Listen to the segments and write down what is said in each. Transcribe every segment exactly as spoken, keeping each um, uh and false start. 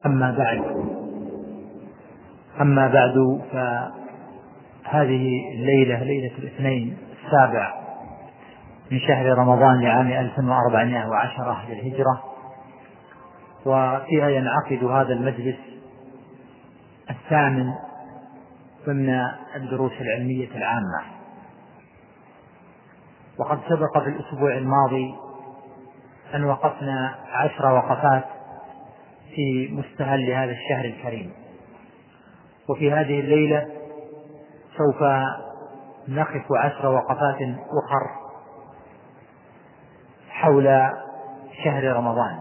أما بعد أما بعد فهذه الليلة ليلة الاثنين السابع من شهر رمضان لعام ألف وأربعمائة وعشرة للهجرة، وفيها ينعقد هذا المجلس الثامن ضمن الدروس العلمية العامة. وقد سبق في الأسبوع الماضي أن وقفنا عشر وقفات في مستهل هذا الشهر الكريم، وفي هذه الليلة سوف نقف عشر وقفات أخر حول شهر رمضان.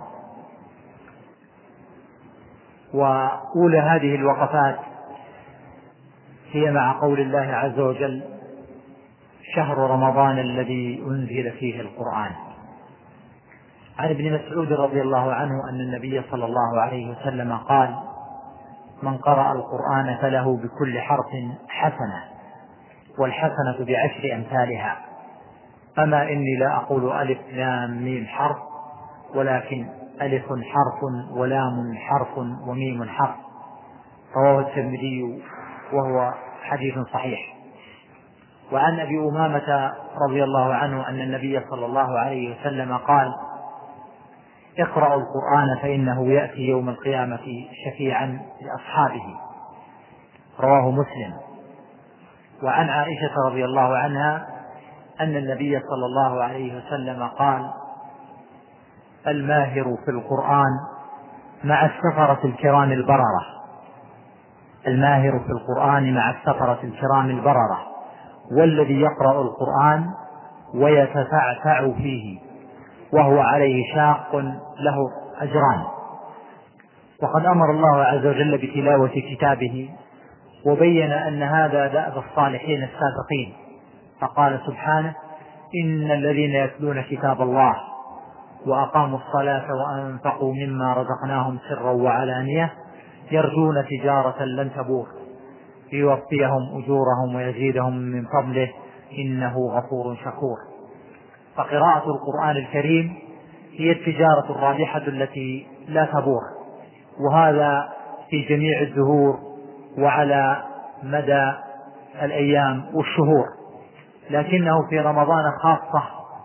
وأولى هذه الوقفات هي مع قول الله عز وجل: شهر رمضان الذي أنزل فيه القرآن. عن ابن مسعود رضي الله عنه أن النبي صلى الله عليه وسلم قال: من قرأ القرآن فله بكل حرف حسنة، والحسنة بعشر أمثالها. أما إني لا أقول ألف لام ميم حرف، ولكن ألف حرف ولام حرف وميم حرف. رواه الترمذي وهو حديث صحيح. وعن أبي أمامة رضي الله عنه أن النبي صلى الله عليه وسلم قال: اقرأوا القرآن فإنه يأتي يوم القيامة شفيعا لأصحابه. رواه مسلم. وعن عائشة رضي الله عنها أن النبي صلى الله عليه وسلم قال: الماهر في القرآن مع السفرة الكرام البررة. الماهر في القرآن مع السفرة الكرام البررة، والذي يقرأ القرآن ويتفعفع فيه وهو عليه شاق له أجران. وقد أمر الله عز وجل بتلاوة كتابه، وبين أن هذا دأب الصالحين السابقين، فقال سبحانه: إن الذين يتلون كتاب الله وأقاموا الصلاة وأنفقوا مما رزقناهم سرا وعلانية يرجون تجارة لن تبور ليوفيهم أجورهم ويزيدهم من فضله إنه غفور شكور. فقراءة القرآن الكريم هي التجارة الرابحة التي لا تبور، وهذا في جميع الدهور وعلى مدى الأيام والشهور، لكنه في رمضان خاصة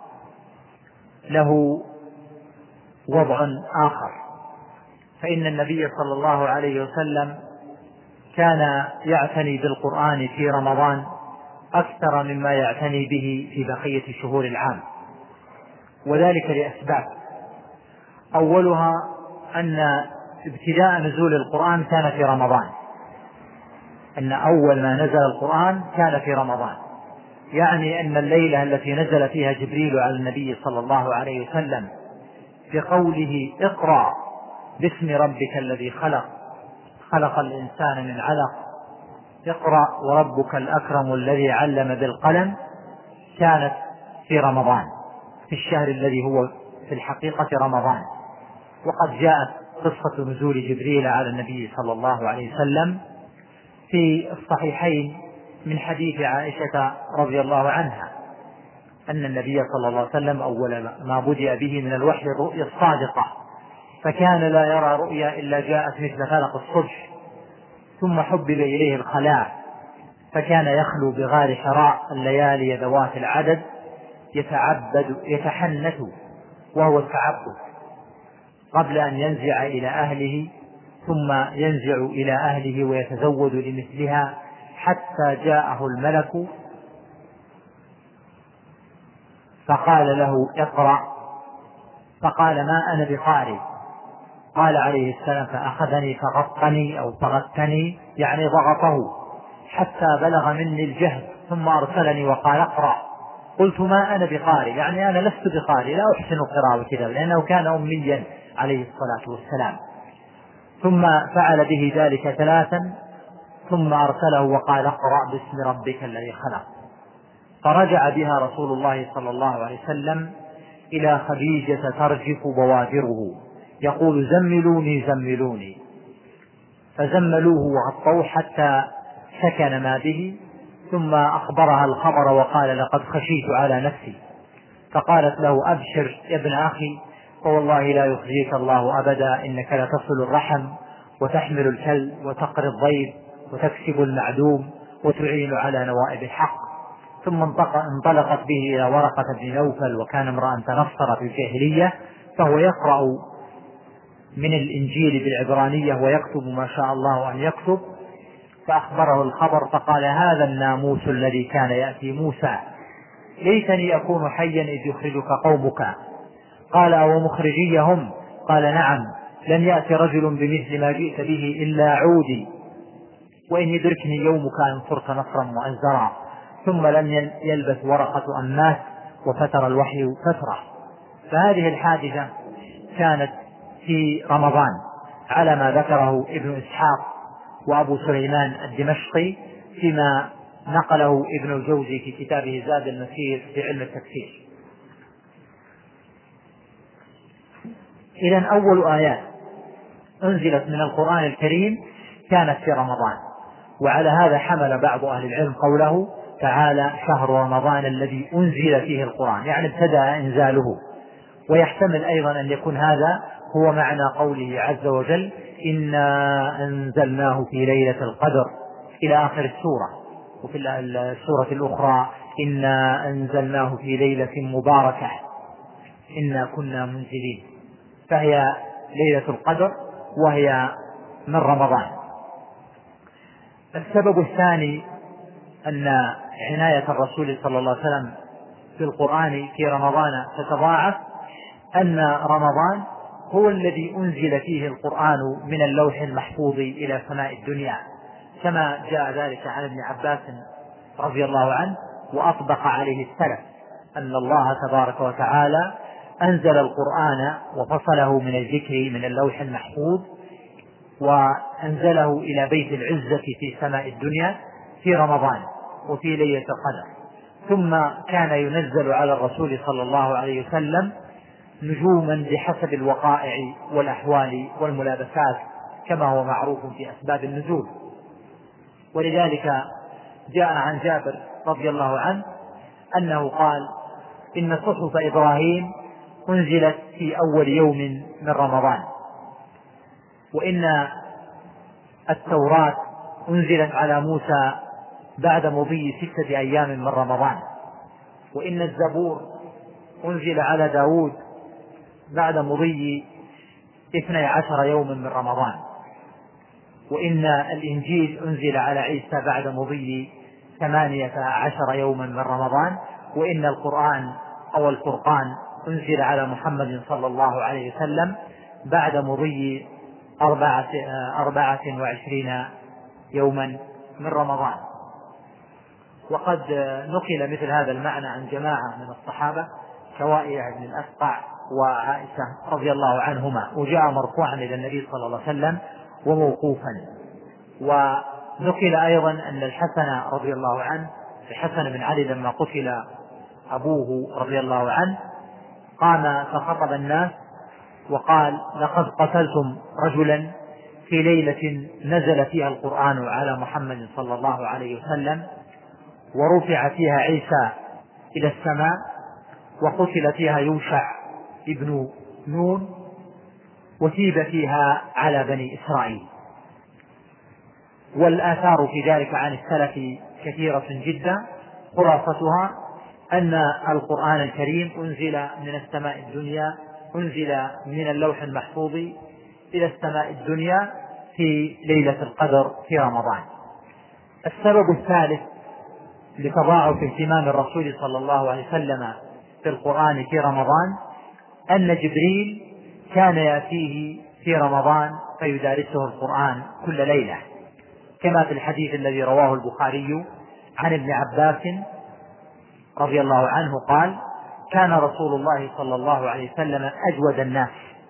له وضع آخر. فإن النبي صلى الله عليه وسلم كان يعتني بالقرآن في رمضان أكثر مما يعتني به في بقية شهور العام، وذلك لأسباب. أولها أن ابتداء نزول القرآن كان في رمضان، أن أول ما نزل القرآن كان في رمضان، يعني أن الليلة التي نزل فيها جبريل على النبي صلى الله عليه وسلم بقوله: اقرأ باسم ربك الذي خلق خلق الإنسان من علق اقرأ وربك الأكرم الذي علم بالقلم، كانت في رمضان، في الشهر الذي هو في الحقيقة رمضان. وقد جاءت قصة نزول جبريل على النبي صلى الله عليه وسلم في الصحيحين من حديث عائشة رضي الله عنها أن النبي صلى الله عليه وسلم أول ما بدأ به من الوحي الرؤيا الصادقة، فكان لا يرى رؤيا إلا جاءت مثل فلق الصبح، ثم حبب إليه الخلاء، فكان يخلو بغار حراء الليالي ذوات العدد يتعبد يتحنث وهو التعبد قبل أن ينزع إلى أهله، ثم ينزع إلى أهله ويتزود لمثلها حتى جاءه الملك فقال له: اقرأ. فقال: ما أنا بقارئ. قال عليه السلام: فأخذني فغطني أو فغطني، يعني ضغطه حتى بلغ مني الجهد، ثم أرسلني وقال: اقرأ. قلت: ما أنا بقارئ، يعني أنا لست بقارئ، لا أحسن قراءة كذا، لأنه كان أميا عليه الصلاة والسلام. ثم فعل به ذلك ثلاثا، ثم أرسله وقال: اقرأ باسم ربك الذي خلق. فرجع بها رسول الله صلى الله عليه وسلم إلى خديجة ترجف بوادره يقول: زملوني زملوني. فزملوه وغطوه حتى سكن ما به، ثم أخبرها الخبر وقال: لقد خشيت على نفسي. فقالت له: أبشر يا ابن أخي، فوالله لا يخزيك الله أبدا، إنك لتصل الرحم وتحمل الكل وتقري الضيف وتكسب المعدوم وتعين على نوائب الحق. ثم انطلقت به إلى ورقة بن نوفل، وكان امرأ تنصر في الجاهلية، فهو يقرأ من الإنجيل بالعبرانية ويكتب ما شاء الله أن يكتب، فأخبره الخبر فقال: هذا الناموس الذي كان يأتي موسى، ليتني أكون حيا إذ يخرجك قومك. قال: أو مخرجيهم؟ قال: نعم، لن يأتي رجل بمثل ما جئت به إلا عودي، وإن يدركني يومك إن صرت نصرا مؤزرا. ثم لم يلبث ورقة أناس وفتر الوحي فترة. فهذه الحادثة كانت في رمضان على ما ذكره ابن إسحاق وأبو سليمان الدمشقي فيما نقله ابن الجوزي في كتابه زاد المسير في علم التفسير. إذن أول آيات أنزلت من القرآن الكريم كانت في رمضان، وعلى هذا حمل بعض أهل العلم قوله تعالى: شهر رمضان الذي أنزل فيه القرآن، يعني ابتدأ إنزاله. ويحتمل أيضا أن يكون هذا هو معنى قوله عز وجل: إنا أنزلناه في ليلة القدر إلى آخر السورة. وفي السورة الأخرى: إنا أنزلناه في ليلة مباركة إنا كنا منزلين. فهي ليلة القدر وهي من رمضان. السبب الثاني أن عناية الرسول صلى الله عليه وسلم في القرآن في رمضان تتضاعف، أن رمضان هو الذي أنزل فيه القرآن من اللوح المحفوظ إلى سماء الدنيا، كما جاء ذلك عن ابن عباس رضي الله عنه، وأطبق عليه السلف أن الله تبارك وتعالى أنزل القرآن وفصله من الذكر من اللوح المحفوظ وأنزله إلى بيت العزة في سماء الدنيا في رمضان وفي ليلة القدر. ثم كان ينزل على الرسول صلى الله عليه وسلم نجوما بحسب الوقائع والأحوال والملابسات كما هو معروف في أسباب النزول. ولذلك جاء عن جابر رضي الله عنه أنه قال: إن صحف إبراهيم أنزلت في أول يوم من رمضان، وإن التوراة أنزلت على موسى بعد مضي ستة أيام من رمضان، وإن الزبور أنزل على داود بعد مضي اثني عشر يوم من رمضان، وإن الإنجيل أنزل على عيسى بعد مضي ثمانية عشر يوما من رمضان، وإن القرآن أو الفرقان أنزل على محمد صلى الله عليه وسلم بعد مضي أربعة, أربعة وعشرين يوما من رمضان. وقد نقل مثل هذا المعنى عن جماعة من الصحابة كوائع بن الأسقع وعائشة رضي الله عنهما، وجاء مرفوعا إلى النبي صلى الله عليه وسلم وموقوفا. ونقل أيضا أن الحسن رضي الله عنه، الحسن بن علي لما قتل أبوه رضي الله عنه قام فخطب الناس وقال: لقد قتلتم رجلا في ليلة نزل فيها القرآن على محمد صلى الله عليه وسلم، ورفع فيها عيسى إلى السماء، وقتل فيها يوشع ابن نون، وتيب فيها على بني إسرائيل. والآثار في ذلك عن السلف كثيرة جدا، خلاصتها أن القرآن الكريم أنزل من السماء الدنيا، أنزل من اللوح المحفوظ إلى السماء الدنيا في ليلة القدر في رمضان. السبب الثالث لتضاعف اهتمام الرسول صلى الله عليه وسلم في القرآن في رمضان أن جبريل كان يأتيه في رمضان فيدارسه القرآن كل ليلة، كما في الحديث الذي رواه البخاري عن ابن عباس رضي الله عنه قال: كان رسول الله صلى الله عليه وسلم أجود الناس،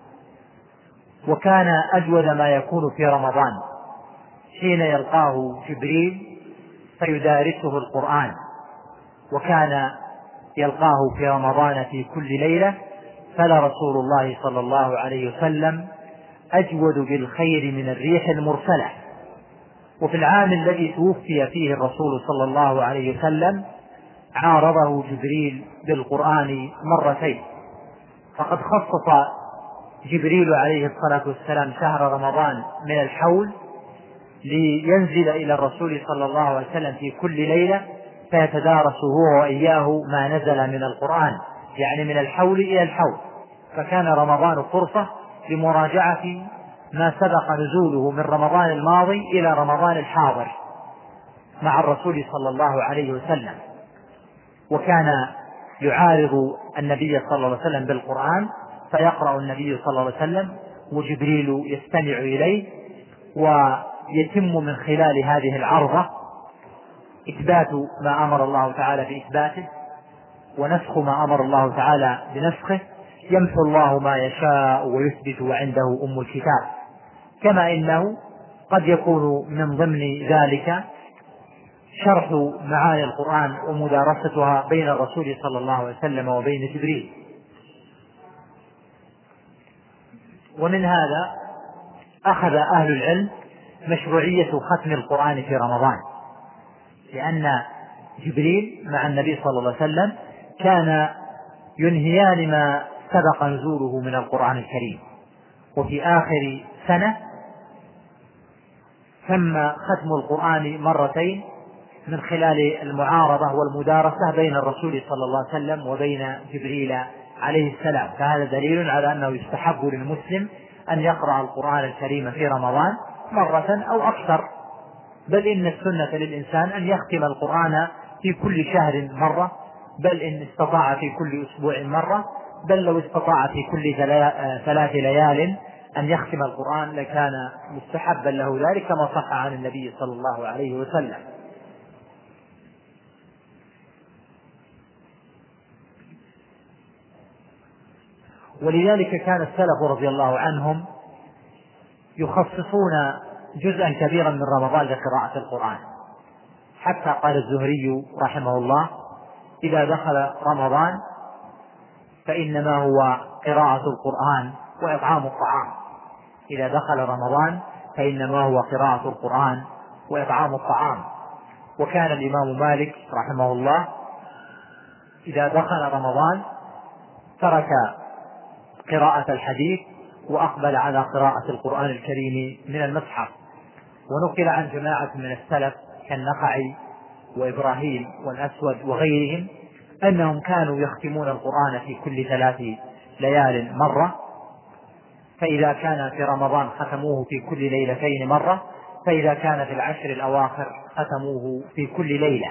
وكان أجود ما يكون في رمضان حين يلقاه جبريل فيدارسه القرآن، وكان يلقاه في رمضان في كل ليلة، فلرسول الله صلى الله عليه وسلم أجود بالخير من الريح المرسلة. وفي العام الذي توفي فيه الرسول صلى الله عليه وسلم عارضه جبريل بالقرآن مرتين، فقد خصص جبريل عليه الصلاة والسلام شهر رمضان من الحول لينزل إلى الرسول صلى الله عليه وسلم في كل ليلة فيتدارس هو وإياه ما نزل من القرآن، يعني من الحول إلى الحول. فكان رمضان فرصة لمراجعة ما سبق نزوله من رمضان الماضي إلى رمضان الحاضر مع الرسول صلى الله عليه وسلم. وكان يعارض النبي صلى الله عليه وسلم بالقرآن فيقرأ النبي صلى الله عليه وسلم وجبريل يستمع إليه، ويتم من خلال هذه العرضة إثبات ما أمر الله تعالى بإثباته ونسخ ما أمر الله تعالى بنسخه. يمحو الله ما يشاء ويثبت وعنده أم الكتاب. كما إنه قد يكون من ضمن ذلك شرح معاني القرآن ومدارستها بين الرسول صلى الله عليه وسلم وبين جبريل. ومن هذا أخذ أهل العلم مشروعية ختم القرآن في رمضان، لأن جبريل مع النبي صلى الله عليه وسلم كان ينهيان ما سبق نزوله من القرآن الكريم. وفي آخر سنة تم ختم القرآن مرتين من خلال المعارضة والمدارسة بين الرسول صلى الله عليه وسلم وبين جبريل عليه السلام. فهذا دليل على أنه يستحب للمسلم أن يقرأ القرآن الكريم في رمضان مرة أو أكثر، بل إن السنة للإنسان أن يختم القرآن في كل شهر مرة، بل إن استطاع في كل أسبوع مرة، بل لو استطاع في كل ثلاث ليال أن يختم القرآن لكان مستحبا له ذلك، كما صح عن النبي صلى الله عليه وسلم. ولذلك كان السلف رضي الله عنهم يخصصون جزءا كبيرا من رمضان لقراءة القرآن، حتى قال الزهري رحمه الله: إذا دخل رمضان فإنما هو قراءة القرآن وإطعام الطعام. إذا دخل رمضان فإنما هو قراءة القرآن وإطعام الطعام. وكان الإمام مالك رحمه الله إذا دخل رمضان ترك قراءة الحديث وأقبل على قراءة القرآن الكريم من المصحف. ونقل عن جماعة من السلف كالنخعي وإبراهيم والأسود وغيرهم أنهم كانوا يختمون القرآن في كل ثلاث ليال مرة، فإذا كان في رمضان ختموه في كل ليلتين مرة، فإذا كان في العشر الأواخر ختموه في كل ليلة.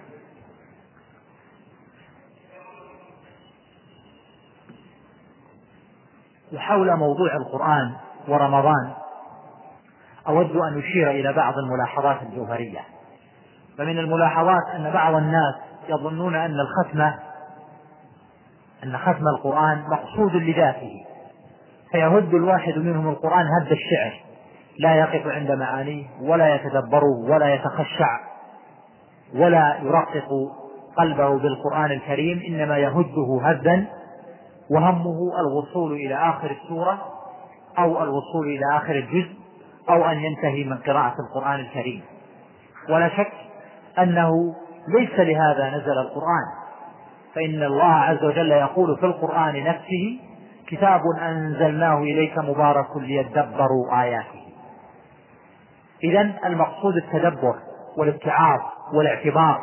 وحول موضوع القرآن ورمضان أود أن أشير إلى بعض الملاحظات الجوهرية. فمن الملاحظات أن بعض الناس يظنون أن الختمة أن ختم القرآن مقصود لذاته، فيهد الواحد منهم القرآن هد الشعر، لا يقف عند معانيه ولا يتدبره ولا يتخشع ولا يرقق قلبه بالقرآن الكريم، إنما يهده هدا وهمه الوصول إلى آخر السورة أو الوصول إلى آخر الجزء أو أن ينتهي من قراءة القرآن الكريم. ولا شك أنه ليس لهذا نزل القرآن، فإن الله عز وجل يقول في القرآن نفسه: كتاب أنزلناه إليك مبارك ليدبروا آياته. إذن المقصود التدبر والاتعاظ والاعتبار.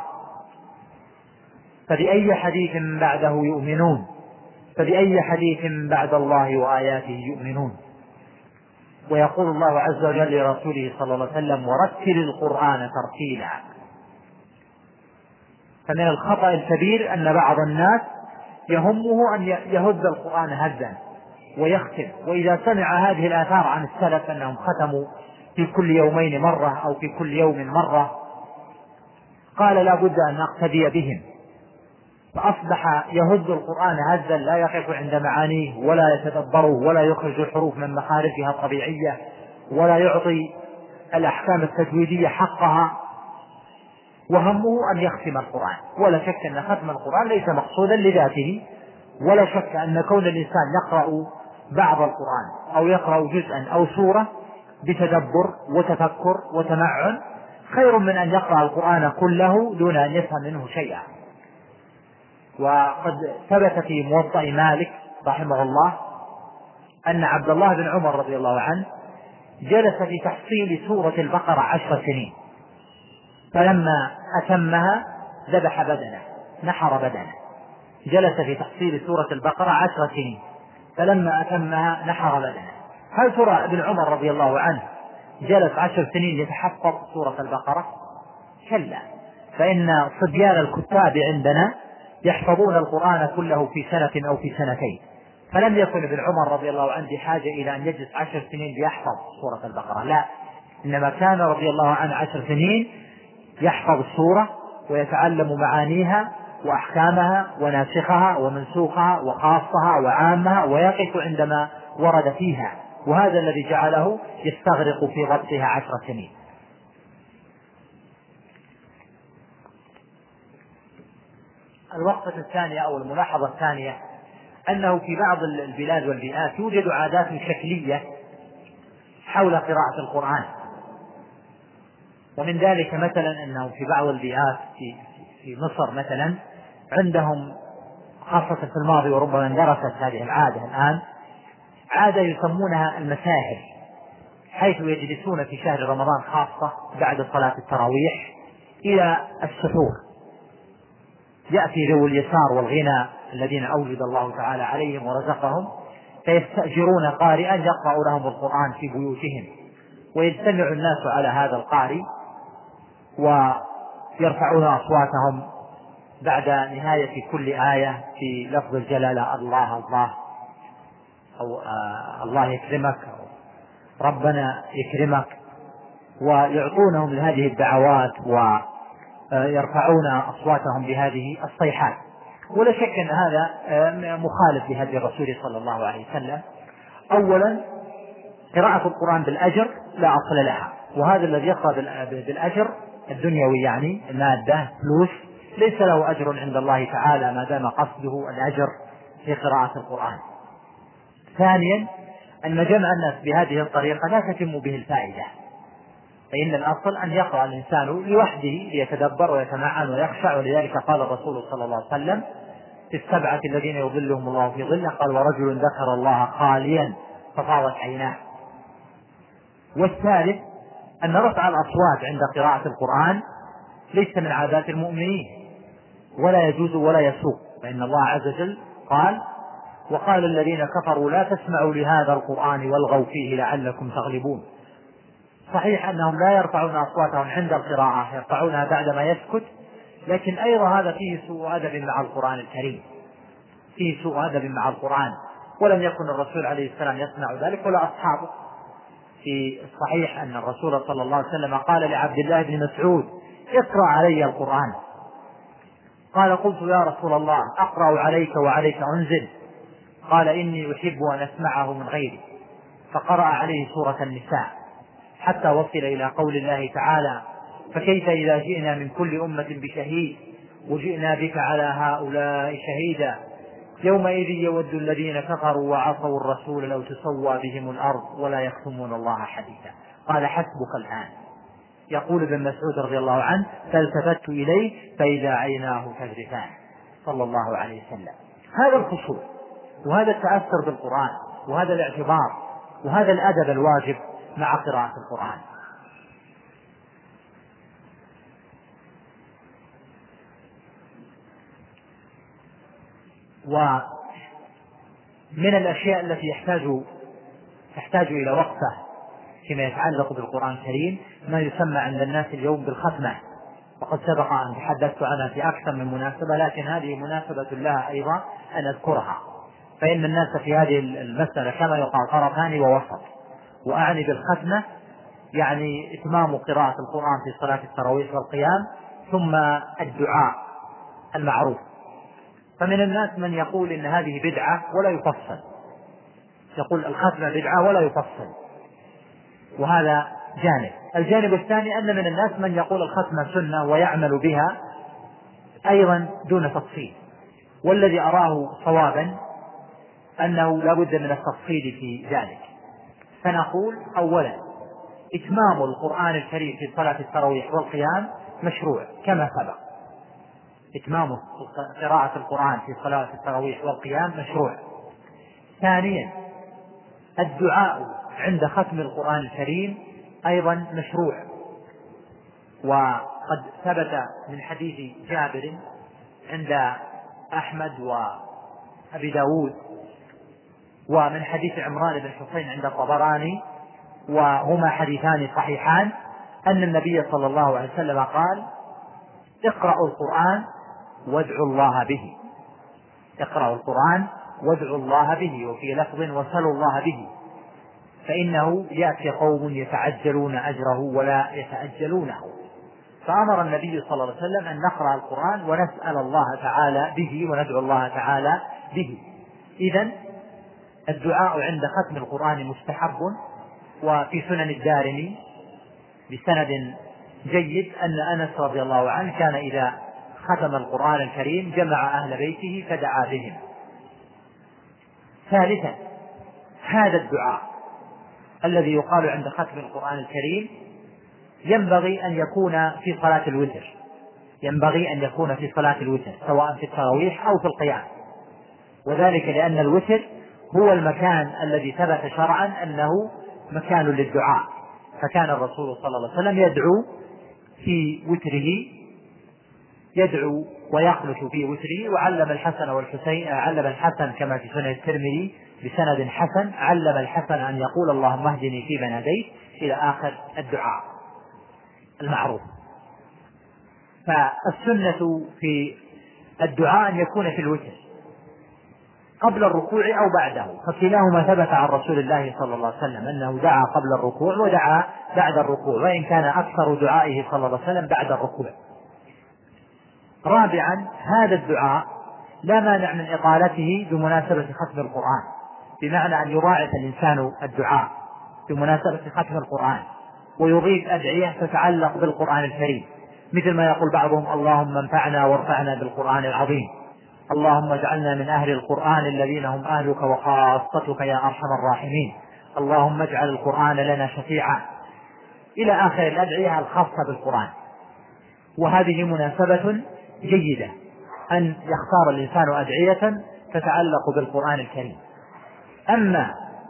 فبأي حديث بعده يؤمنون، فبأي حديث بعد الله وآياته يؤمنون. ويقول الله عز وجل لرسوله صلى الله عليه وسلم: ورتل القرآن ترتيلا. فمن الخطأ الكبير أن بعض الناس يهمه أن يهد القرآن هدا ويختم، وإذا سمع هذه الآثار عن السلف أنهم ختموا في كل يومين مرة أو في كل يوم مرة قال لا بد أن نقتدي بهم، فأصبح يهد القرآن هدا لا يقف عند معانيه ولا يتدبره ولا يخرج الحروف من مخارجها الطبيعية ولا يعطي الأحكام التجويدية حقها، وهمه أن يختم القرآن. ولا شك أن ختم القرآن ليس مقصودا لذاته، ولا شك أن كون الإنسان يقرأ بعض القرآن أو يقرأ جزءا أو سورة بتدبر وتفكر وتمعن خير من أن يقرأ القرآن كله دون أن يفهم منه شيئا. وقد ثبت في موطأ مالك رحمه الله أن عبد الله بن عمر رضي الله عنه جلس في تحصيل سورة البقرة عشر سنين، فلما أتمها ذبح بدنه، نحر بدنه. جلس في تحصيل سورة البقرة عشر سنين، فلما أتمها نحر بدنه. هل ترى ابن عمر رضي الله عنه جلس عشر سنين يتحفظ سورة البقرة؟ كلا، فإن صبيان الكتاب عندنا يحفظون القرآن كله في سنة أو في سنتين، فلم يكن ابن عمر رضي الله عنه بحاجة إلى أن يجلس عشر سنين ليحفظ سورة البقرة، لا، إنما كان رضي الله عنه عشر سنين يحفظ السورة ويتعلم معانيها وأحكامها وناسخها ومنسوخها وخاصها وعامها، ويقف عندما ورد فيها، وهذا الذي جعله يستغرق في ضبطها عشر سنين. الوقفة الثانية أو الملاحظة الثانية أنه في بعض البلاد والبيئات يوجد عادات شكلية حول قراءة القرآن، ومن ذلك مثلا أنه في بعض البيئات في, في مصر مثلا عندهم، خاصة في الماضي وربما اندرست هذه العادة الآن، عادة يسمونها المساهر، حيث يجلسون في شهر رمضان خاصة بعد صلاة التراويح إلى السحور، يأتي ذوي اليسار والغنى الذين أوجد الله تعالى عليهم ورزقهم، فيستأجرون قارئا يقرأ لهم القرآن في بيوتهم، ويجتمع الناس على هذا القارئ ويرفعون أصواتهم بعد نهاية كل آية في لفظ الجلالة الله الله، أو آه الله يكرمك، أو ربنا يكرمك، ويعطونهم لهذه الدعوات ويرفعون أصواتهم بهذه الصيحات. ولا شك أن هذا مخالف لهدي الرسول صلى الله عليه وسلم. أولا، قراءة القرآن بالأجر لا أصل لها، وهذا الذي يقرأ بالأجر الدنيوي يعني المادة فلوس ليس له أجر عند الله تعالى ما دام قصده الأجر في قراءة القرآن. ثانيا، أن جمع الناس بهذه الطريقة لا تتم به الفائدة، فإن الأصل أن يقرأ الإنسان لوحده ليتدبر ويتمعن ويخشع، ولذلك قال الرسول صلى الله عليه وسلم في السبعة الذين يظلهم الله في ظله، قال ورجل ذكر الله خاليا ففاضت عيناه. والثالث، أن رفع الأصوات عند قراءة القرآن ليس من عادات المؤمنين، ولا يجوز ولا يسوق، فإن الله عز وجل قال وقال الذين كفروا لا تسمعوا لهذا القرآن والغوا فيه لعلكم تغلبون. صحيح أنهم لا يرفعون أصواتهم عند القراءة، يرفعونها بعدما يسكت، لكن أيضا هذا فيه سوء أدب مع القرآن الكريم، فيه سوء أدب مع القرآن، ولم يكن الرسول عليه السلام يصنع ذلك ولا أصحابه. في الصحيح أن الرسول صلى الله عليه وسلم قال لعبد الله بن مسعود اقرأ علي القرآن، قال قلت يا رسول الله أقرأ عليك وعليك أنزل، قال إني أحب أن أسمعه من غيري، فقرأ عليه سورة النساء حتى وصل إلى قول الله تعالى فكيف إذا جئنا من كل أمة بشهيد وجئنا بك على هؤلاء شهيدا يومئذ يود الذين كفروا وعصوا الرسول لو تسوى بهم الأرض ولا يكتمون الله حديثا. قال حسبك الآن. يقول ابن مسعود رضي الله عنه فالتفت إليه فإذا عيناه تذرفان صلى الله عليه وسلم. هذا الخشوع وهذا التأثر بالقرآن وهذا الاعتبار وهذا الأدب الواجب مع قراءة القرآن. ومن الأشياء التي يحتاج تحتاج إلى وقفة فيما يتعلق بالقرآن الكريم ما يسمى عند الناس اليوم بالختمة، وقد سبق أن تحدثت عنها في أكثر من مناسبة، لكن هذه مناسبة لها أيضا أن أذكرها، فإن الناس في هذه المسألة كما يقال طرفان ووسط. وأعني بالختمة يعني إتمام قراءة القرآن في صلاة التراويح والقيام ثم الدعاء المعروف. فمن الناس من يقول إن هذه بدعة ولا يفصل، يقول الختمة بدعة ولا يفصل، وهذا جانب. الجانب الثاني أن من الناس من يقول الختمة سنة ويعمل بها أيضا دون تفصيل، والذي أراه صوابا أنه لا بد من التفصيل في ذلك. فنقول أولا إتمام القرآن الكريم في صلاة التراويح والقيام مشروع كما سبق، إتمام قراءة القرآن في صلاة التراويح والقيام مشروع. ثانيا الدعاء عند ختم القرآن الكريم أيضا مشروع، وقد ثبت من حديث جابر عند أحمد وأبي داود، ومن حديث عمران بن حسين عند الطبراني، وهما حديثان صحيحان، أن النبي صلى الله عليه وسلم قال: اقرأوا القرآن وادعوا الله به، اقرأوا القرآن وادعوا الله به، وفي لفظ وسلوا الله به، فإنه يأتي قوم يتعجلون أجره ولا يتأجلونه. فأمر النبي صلى الله عليه وسلم أن نقرأ القرآن ونسأل الله تعالى به وندعو الله تعالى به. إذن الدعاء عند ختم القرآن مستحب. وفي سنن الدارمي بسند جيد أن أنس رضي الله عنه كان إذا ختم القرآن الكريم جمع أهل بيته فدعا بهم. ثالثا، هذا الدعاء الذي يقال عند ختم القرآن الكريم ينبغي أن يكون في صلاة الوتر، ينبغي أن يكون في صلاة الوتر سواء في التراويح أو في القيام، وذلك لأن الوتر هو المكان الذي ثبت شرعا أنه مكان للدعاء، فكان الرسول صلى الله عليه وسلم يدعو في وتره، يدعو ويخلص في وتره. وعلم الحسن والحسين، علم الحسن كما في سنن الترمذي بسند حسن، علم الحسن أن يقول: اللهم اهدني فيمن هديت، إلى آخر الدعاء المعروف. فالسنة في الدعاء أن يكون في الوتر قبل الركوع أو بعده، فكلاهما ثبت عن رسول الله صلى الله عليه وسلم أنه دعا قبل الركوع ودعا بعد الركوع، وإن كان أكثر دعائه صلى الله عليه وسلم بعد الركوع. رابعا، هذا الدعاء لا مانع من إطالته بمناسبة ختم القرآن، بمعنى أن يضاعف الإنسان الدعاء بمناسبة ختم القرآن ويضيف أدعية تتعلق بالقرآن الكريم، مثل ما يقول بعضهم: اللهم انفعنا وارفعنا بالقرآن العظيم، اللهم اجعلنا من أهل القرآن الذين هم أهلك وخاصتك يا أرحم الراحمين، اللهم اجعل القرآن لنا شفيعا، إلى آخر الأدعية الخاصة بالقرآن. وهذه مناسبة جيدة أن يختار الإنسان أدعية تتعلق بالقرآن الكريم. أما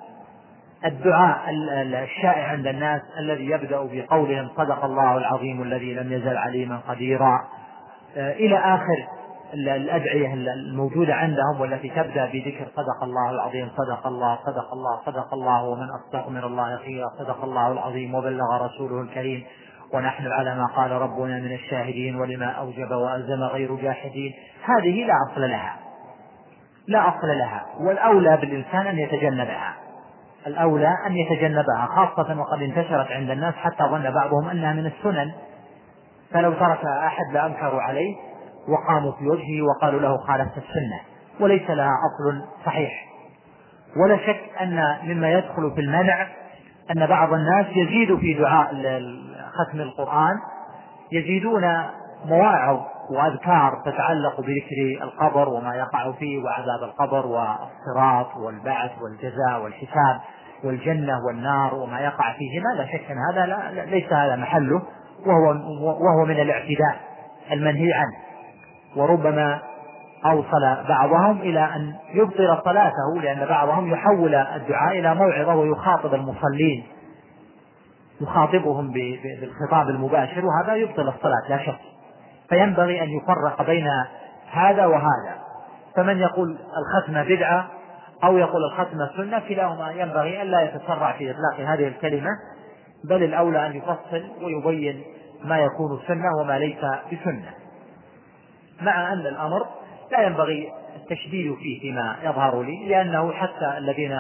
الدعاء الشائع عند الناس الذي يبدأ بقولهم: صدق الله العظيم الذي لم يزل عليما قديرا، إلى آخر الأدعية الموجودة عندهم والتي تبدأ بذكر صدق الله العظيم، صدق الله صدق الله صدق الله ومن أصدق من الله قيلا، صدق الله العظيم وبلغ رسوله الكريم، ونحن على ما قال ربنا من الشاهدين، ولما أوجب وألزم غير جاحدين. هذه لا أصل لها، لا أصل لها، والأولى بالإنسان أن يتجنبها، الأولى أن يتجنبها، خاصة وقد انتشرت عند الناس حتى ظن بعضهم أنها من السنن، فلو تركها أحد لأنكروا عليه وقاموا في وجهه وقالوا له خالفت السنة، وليس لها أصل صحيح. ولا شك أن مما يدخل في المنع أن بعض الناس يزيد في دعاء ختم القرآن، يزيدون مواعظ وأذكار تتعلق بذكر القبر وما يقع فيه وعذاب القبر والصراط والبعث والجزاء والحساب والجنة والنار وما يقع فيهما. لا شك أن هذا لا ليس هذا محله، وهو, وهو من الاعتداء المنهي عنه، وربما أوصل بعضهم إلى أن يبطل صلاته، لأن بعضهم يحول الدعاء إلى موعظة ويخاطب المصلين، يخاطبهم بالخطاب المباشر، وهذا يبطل الصلاة لا شك. فينبغي أن يفرق بين هذا وهذا، فمن يقول الختمة بدعة أو يقول الختمة سنة، كلاهما ينبغي أن لا يتسرع في إطلاق هذه الكلمة، بل الأولى أن يفصل ويبين ما يكون سنة وما ليس بسنة، مع أن الأمر لا ينبغي التشديد فيه فيما يظهر لي، لأنه حتى الذين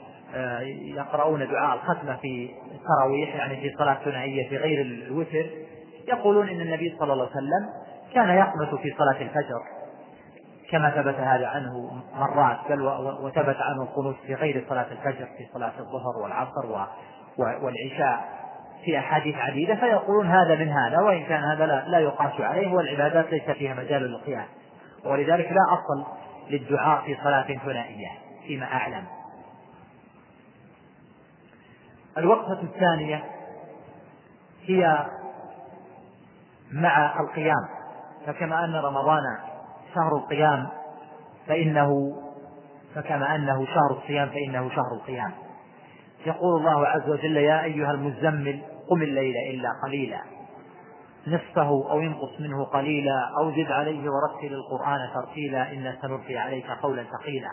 يقرؤون دعاء الختمة في التراويح، يعني في صلاة ثنائية في غير الوتر، يقولون إن النبي صلى الله عليه وسلم كان يقنت في صلاة الفجر، كما ثبت هذا عنه مرات، بل وثبت عنه القنوت في غير صلاة الفجر، في صلاة الظهر والعصر والعشاء في أحاديث عديدة، فيقولون هذا من هذا، وإن كان هذا لا, لا يقاس عليه، والعبادات ليس فيها مجال للقياس، ولذلك لا أصل للدعاء في صلاة ثنائية فيما أعلم. الوقفة الثانية هي مع القيام، فكما أن رمضان شهر القيام فإنه فكما أنه شهر الصيام فإنه شهر القيام، يقول الله عز وجل: يا أيها المزمل قم الليل إلا قليلا نصفه أو ينقص منه قليلا أو زد عليه ورتل القرآن ترتيلا إنا سنلقي عليك قولا ثقيلا.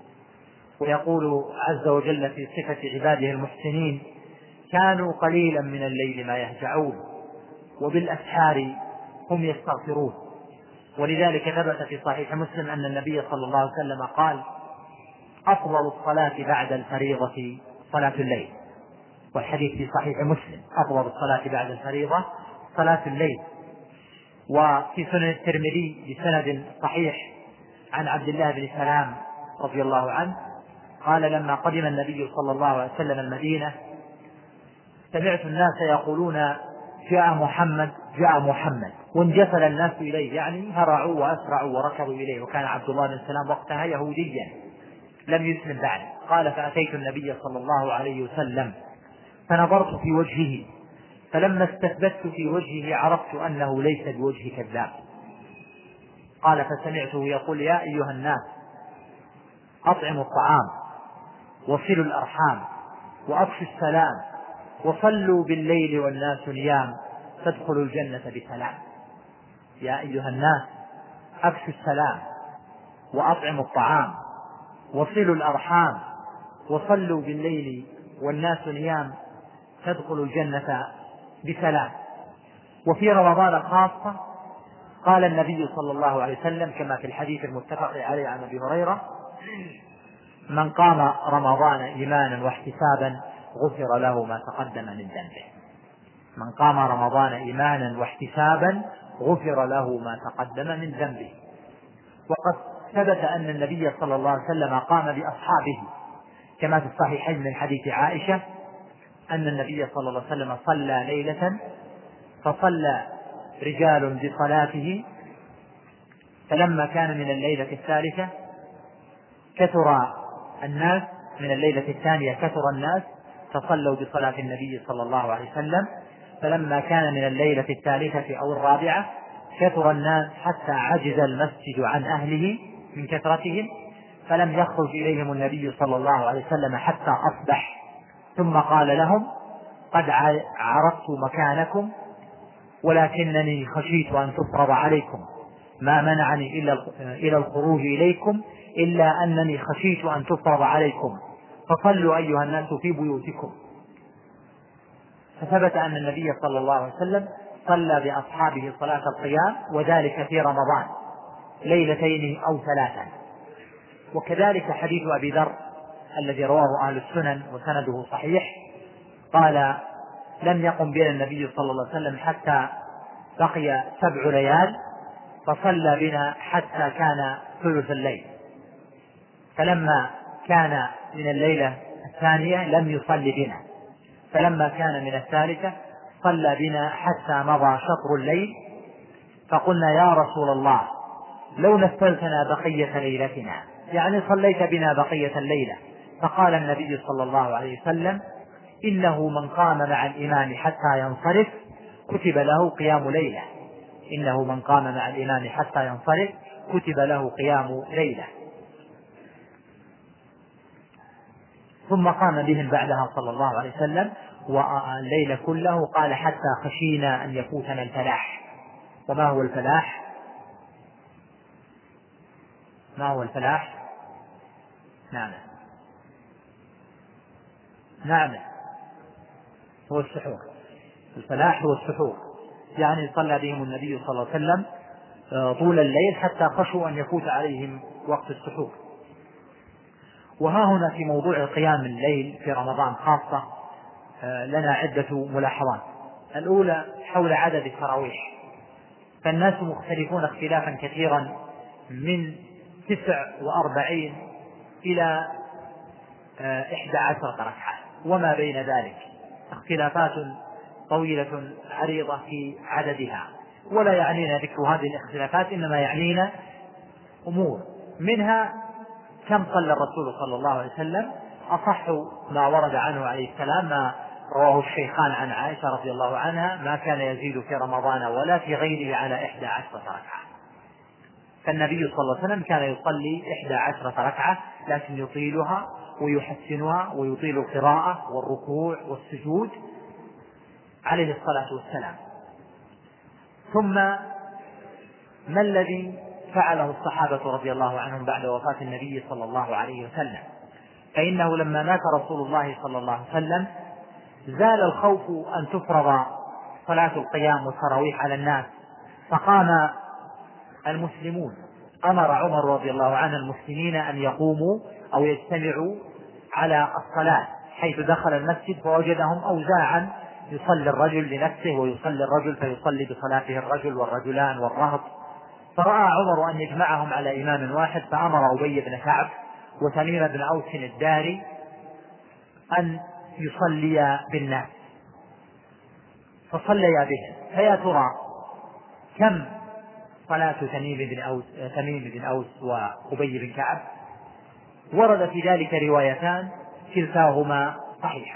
ويقول عز وجل في صفة عباده المحسنين: كانوا قليلا من الليل ما يهجعون وبالأسحار هم يستغفرون. ولذلك ثبت في صحيح مسلم أن النبي صلى الله عليه وسلم قال: أفضل الصلاة بعد الفريضة صلاة الليل. والحديث في صحيح مسلم: أفضل الصلاة بعد الفريضة صلاة الليل. وفي سنن الترمذي بسند صحيح عن عبد الله بن سلام رضي الله عنه قال: لما قدم النبي صلى الله عليه وسلم المدينة سمعت الناس يقولون: جاء محمد جاء محمد، وانجفل الناس إليه، يعني هرعوا وأسرعوا وركضوا إليه. وكان عبد الله بن سلام وقتها يهوديا لم يسلم بعد. قال: فأتيت النبي صلى الله عليه وسلم فنظرت في وجهه، فلما استثبت في وجهه عرفت أنه ليس بوجه كذاب. قال: فسمعته يقول: يا أيها الناس أطعموا الطعام وصلوا الأرحام وأفشوا السلام وصلوا بالليل والناس نيام فادخلوا الجنة بسلام. يا أيها الناس أفشوا السلام وأطعموا الطعام وصلوا الأرحام وصلوا بالليل والناس نيام تدخلوا الجنة بسلام. وفي رمضان خاصة قال النبي صلى الله عليه وسلم كما في الحديث المتفق عليه عن أبي هريرة: من قام رمضان إيمانا واحتسابا غفر له ما تقدم من ذنبه. من قام رمضان إيمانا واحتسابا غفر له ما تقدم من ذنبه. وقد ثبت أن النبي صلى الله عليه وسلم قام بأصحابه كما في الصحيحين من حديث عائشة أن النبي صلى الله عليه وسلم صلى ليلة فصلى رجال بصلاته، فلما كان من الليلة الثالثة كثر الناس، من الليلة الثانية كثر الناس فصلوا بصلاة النبي صلى الله عليه وسلم، فلما كان من الليلة الثالثة أو الرابعة كثر الناس حتى عجز المسجد عن أهله من كثرتهم، فلم يخرج إليهم النبي صلى الله عليه وسلم حتى أصبح، ثم قال لهم: قد عرفت مكانكم ولكنني خشيت أن تفرض عليكم، ما منعني إلى الخروج إليكم إلا أنني خشيت أن تفرض عليكم، فصلوا أيها الناس في بيوتكم. فثبت أن النبي صلى الله عليه وسلم صلى بأصحابه صلاة القيام، وذلك في رمضان ليلتين أو ثلاثا. وكذلك حديث أبي ذر الذي رواه أهل السنن وسنده صحيح قال: لم يقم بنا النبي صلى الله عليه وسلم حتى بقي سبع ليال فصلى بنا حتى كان ثلث الليل، فلما كان من الليلة الثانية لم يصلي بنا، فلما كان من الثالثة صلى بنا حتى مضى شطر الليل، فقلنا: يا رسول الله لو نفلتنا بقية ليلتنا، يعني صليت بنا بقية الليلة. فقال النبي صلى الله عليه وسلم: إنه من قام مع الإمام حتى ينصرف كتب له قيام ليلة. إنه من قام مع الإمام حتى ينصرف كتب له قيام ليلة. ثم قام بهم بعدها صلى الله عليه وسلم والليل كله، قال: حتى خشينا أن يفوتنا الفلاح. وما هو الفلاح؟ ما هو الفلاح؟ نعم نعم هو السحور. الفلاح هو السحور، يعني صلى بهم النبي صلى الله عليه وسلم طول الليل حتى خشوا أن يفوت عليهم وقت السحور. وها هنا في موضوع القيام الليل في رمضان خاصة لنا عدة ملاحظات. الأولى حول عدد التراويح، فالناس مختلفون اختلافا كثيرا من تسع وأربعين إلى إحدى عشرة ركعة وما بين ذلك، اختلافات طويلة عريضة في عددها. ولا يعنينا ذكر هذه الاختلافات، إنما يعنينا أمور منها كم صلى الرسول صلى الله عليه وسلم. أصح ما ورد عنه عليه السلام ما رواه الشيخان عن عائشة رضي الله عنها: ما كان يزيد في رمضان ولا في غيره على إحدى عشرة ركعة. فالنبي صلى الله عليه وسلم كان يصلي إحدى عشرة ركعة، لكن يطيلها ويحسنها ويطيل القراءة والركوع والسجود عليه الصلاة والسلام. ثم ما الذي فعله الصحابة رضي الله عنهم بعد وفاة النبي صلى الله عليه وسلم؟ فإنه لما مات رسول الله صلى الله عليه وسلم زال الخوف أن تفرض صلاة القيام والتراويح على الناس، فقام المسلمون. أمر عمر رضي الله عنه المسلمين أن يقوموا أو يجتمعوا على الصلاة، حيث دخل المسجد فوجدهم أوزاعا، يصلي الرجل لنفسه ويصلي الرجل فيصلي بصلاته الرجل والرجلان والرهط، فرأى عمر أن يجمعهم على إمام واحد، فأمر أبي بن كعب وتميم بن أوس الداري أن يصلي بالناس، فصليا بهم. فيا ترى كم صلاة تميم بن أوس, تميم بن أوس وأبي بن كعب؟ ورد في ذلك روايتان كلتاهما صحيحة،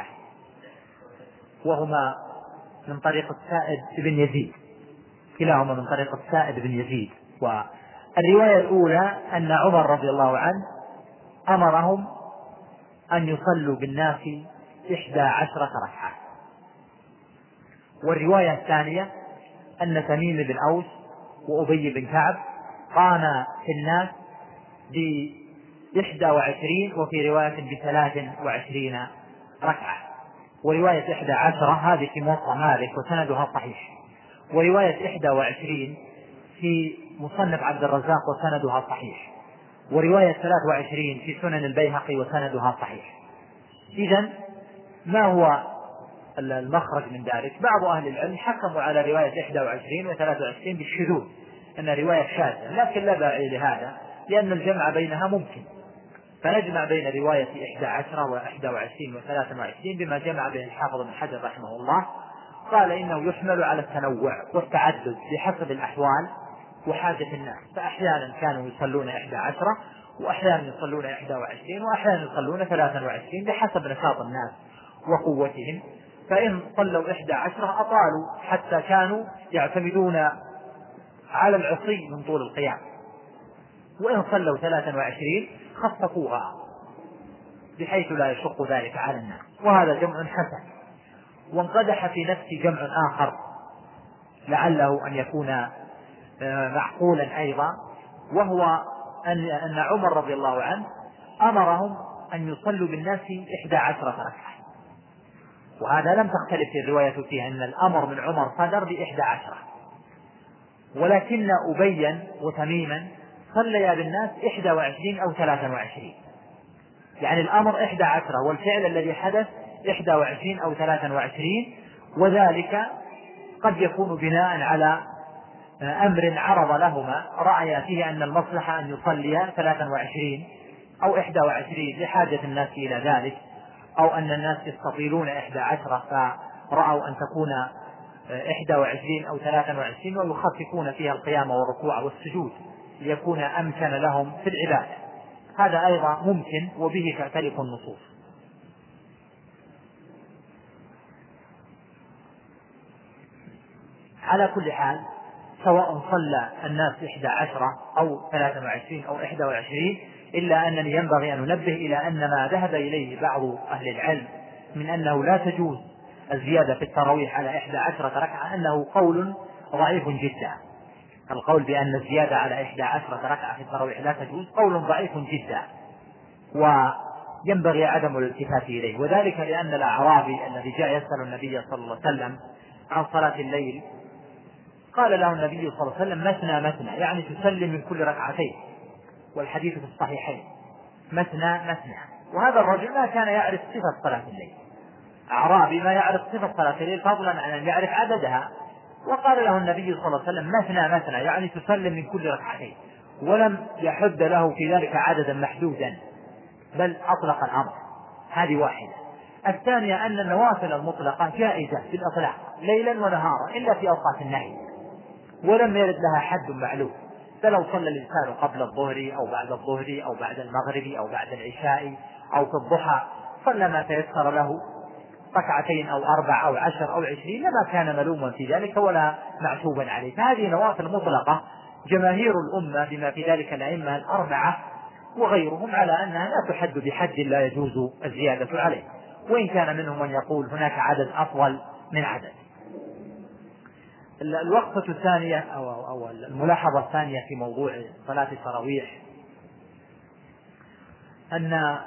وهما من طريق السائب بن يزيد، كلاهما من طريق السائب بن يزيد. والرواية الأولى أن عمر رضي الله عنه أمرهم أن يصلوا بالناس إحدى عشرة ركعة، والرواية الثانية أن تميم بن أوس وأبي بن كعب قام في الناس بإحدى وعشرين، وفي رواية بثلاث وعشرين ركعة. ورواية إحدى عشرة هذه في موطأ مالك وسندها صحيح، ورواية إحدى وعشرين في مصنف عبد الرزاق وسندها صحيح، ورواية ثلاث وعشرين في سنن البيهقي وسندها صحيح. إذن ما هو المخرج من ذلك؟ بعض أهل العلم حكموا على رواية إحدى وعشرين وثلاث وعشرين بالشذوذ، أن رواية شاذة، لكن لا داعي لهذا لأن الجمع بينها ممكن، فنجمع بين رواية إحدى عشرة وإحدى وعشرين وثلاث وعشرين بما جمع به الحافظ بن حجر رحمه الله. قال إنه يحمل على التنوع والتعدد بحسب الأحوال وحاجة الناس، فأحيانا كانوا يصلون إحدى عشرة وأحيانا يصلون إحدى وعشرين وأحيانا يصلون ثلاث وعشرين بحسب نشاط الناس وقوتهم. فإن صلوا إحدى عشرة أطالوا حتى كانوا يعتمدون على العصي من طول القيام، وإن صلوا ثلاث وعشرين خففوها بحيث لا يشق ذلك على الناس، وهذا جمع حسن. وانقدح في نفس جمع آخر لعله أن يكون معقولا أيضا، وهو أن عمر رضي الله عنه أمرهم أن يصلوا بالناس إحدى عشرة ركعة، وهذا لم تختلف الرواية فيه أن الأمر من عمر صدر بإحدى عشرة، ولكن أبيا وتميما صليا بالناس إحدى وعشرين أو ثلاثة وعشرين، يعني الأمر إحدى عشرة والفعل الذي حدث إحدى وعشرين أو ثلاثة وعشرين، وذلك قد يكون بناء على أمر عرض لهما رأيا فيه أن المصلحة أن يصلي ثلاثة وعشرين أو إحدى وعشرين لحاجة الناس إلى ذلك، أو أن الناس يستطيلون إحدى عشرة فرأوا أن تكون إحدى وعشرين أو ثلاثة وعشرين ويخففون فيها القيام والركوع والسجود ليكون أمكن لهم في العبادة. هذا أيضا ممكن وبه تعترف النصوص. على كل حال سواء صلى الناس إحدى عشرة أو ثلاثة وعشرين أو إحدى وعشرين، إلا أنني ينبغي أن ننبه إلى أن ما ذهب إليه بعض أهل العلم من أنه لا تجوز الزيادة في التراويح على إحدى عشرة ركعة أنه قول ضعيف جدا. القول بأن الزيادة على إحدى عشرة ركعة في التراويح لا تجوز قول ضعيف جدا، وينبغي عدم الالتفات إليه، وذلك لأن الأعرابي الذي جاء يسأل النبي صلى الله عليه وسلم عن صلاة الليل قال له النبي صلى الله عليه وسلم مثنى مثنى، يعني تسلم من كل ركعتين، والحديث في الصحيحين مثنى مثنى. وهذا الرجل ما كان يعرف صفة صلاة الليل، أعرابي ما يعرف صفة صلاة الليل فضلا عن أن يعرف عددها، وقال له النبي صلى الله عليه وسلم مثنى مثنى يعني تسلم من كل ركعتين، ولم يحد له في ذلك عددا محدودا بل أطلق الأمر. هذه واحدة. الثانية أن النوافل المطلقة جائزة في الإطلاق ليلا ونهارا إلا في أوقات النهي، ولم يرد لها حد معلوم، فلو صلى الإنسان قبل الظهر أو بعد الظهر أو بعد المغرب أو بعد العشاء أو في الضحى صلى ما تيسر له ركعتين أو أربع أو عشر أو عشرين لما كان ملوما في ذلك ولا معتوبا عليه. فهذه نوافل مطلقة جماهير الأمة بما في ذلك الأئمة الأربعة وغيرهم على أنها لا تحد بحد لا يجوز الزيادة عليه، وإن كان منهم من يقول هناك عدد أفضل من عدد. الوقفة الثانية أو, أو الملاحظة الثانية في موضوع صلاة التراويح أن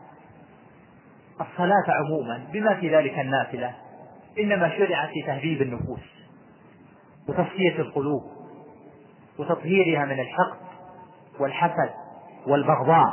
الصلاة عموما بما في ذلك النافلة إنما شرعت في تهذيب النفوس وتصفية القلوب وتطهيرها من الحقد والحسد والبغضاء،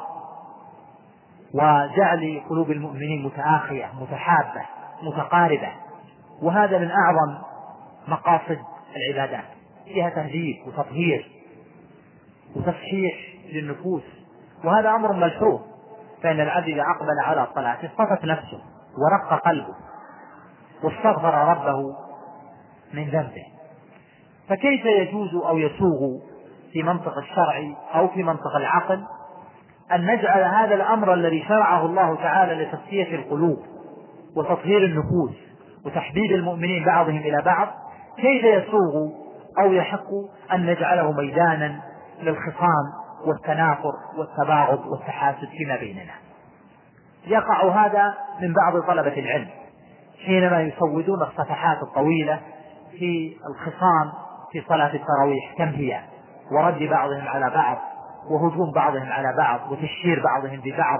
وجعل قلوب المؤمنين متآخية متحابة متقاربة، وهذا من أعظم مقاصد العبادات، فيها تهذيب وتطهير وتصحيح للنفوس، وهذا أمر ملحوظ، فإن العبد إذا أقبل على الصلاة صفت نفسه ورق قلبه واستغفر ربه من ذنبه. فكيف يجوز أو يسوغ في منطق الشرع أو في منطق العقل أن نجعل هذا الأمر الذي شرعه الله تعالى لتصفية القلوب وتطهير النفوس وتحبيب المؤمنين بعضهم إلى بعض، كيف يسوغ أو يحق أن نجعله ميدانا للخصام والتنافر والتباغض والتحاسد فيما بيننا؟ يقع هذا من بعض طلبة العلم حينما يسودون الصفحات الطويلة في الخصام في صلاة التراويح تمهية ورد بعضهم على بعض وهجوم بعضهم على بعض وتشهير بعضهم ببعض،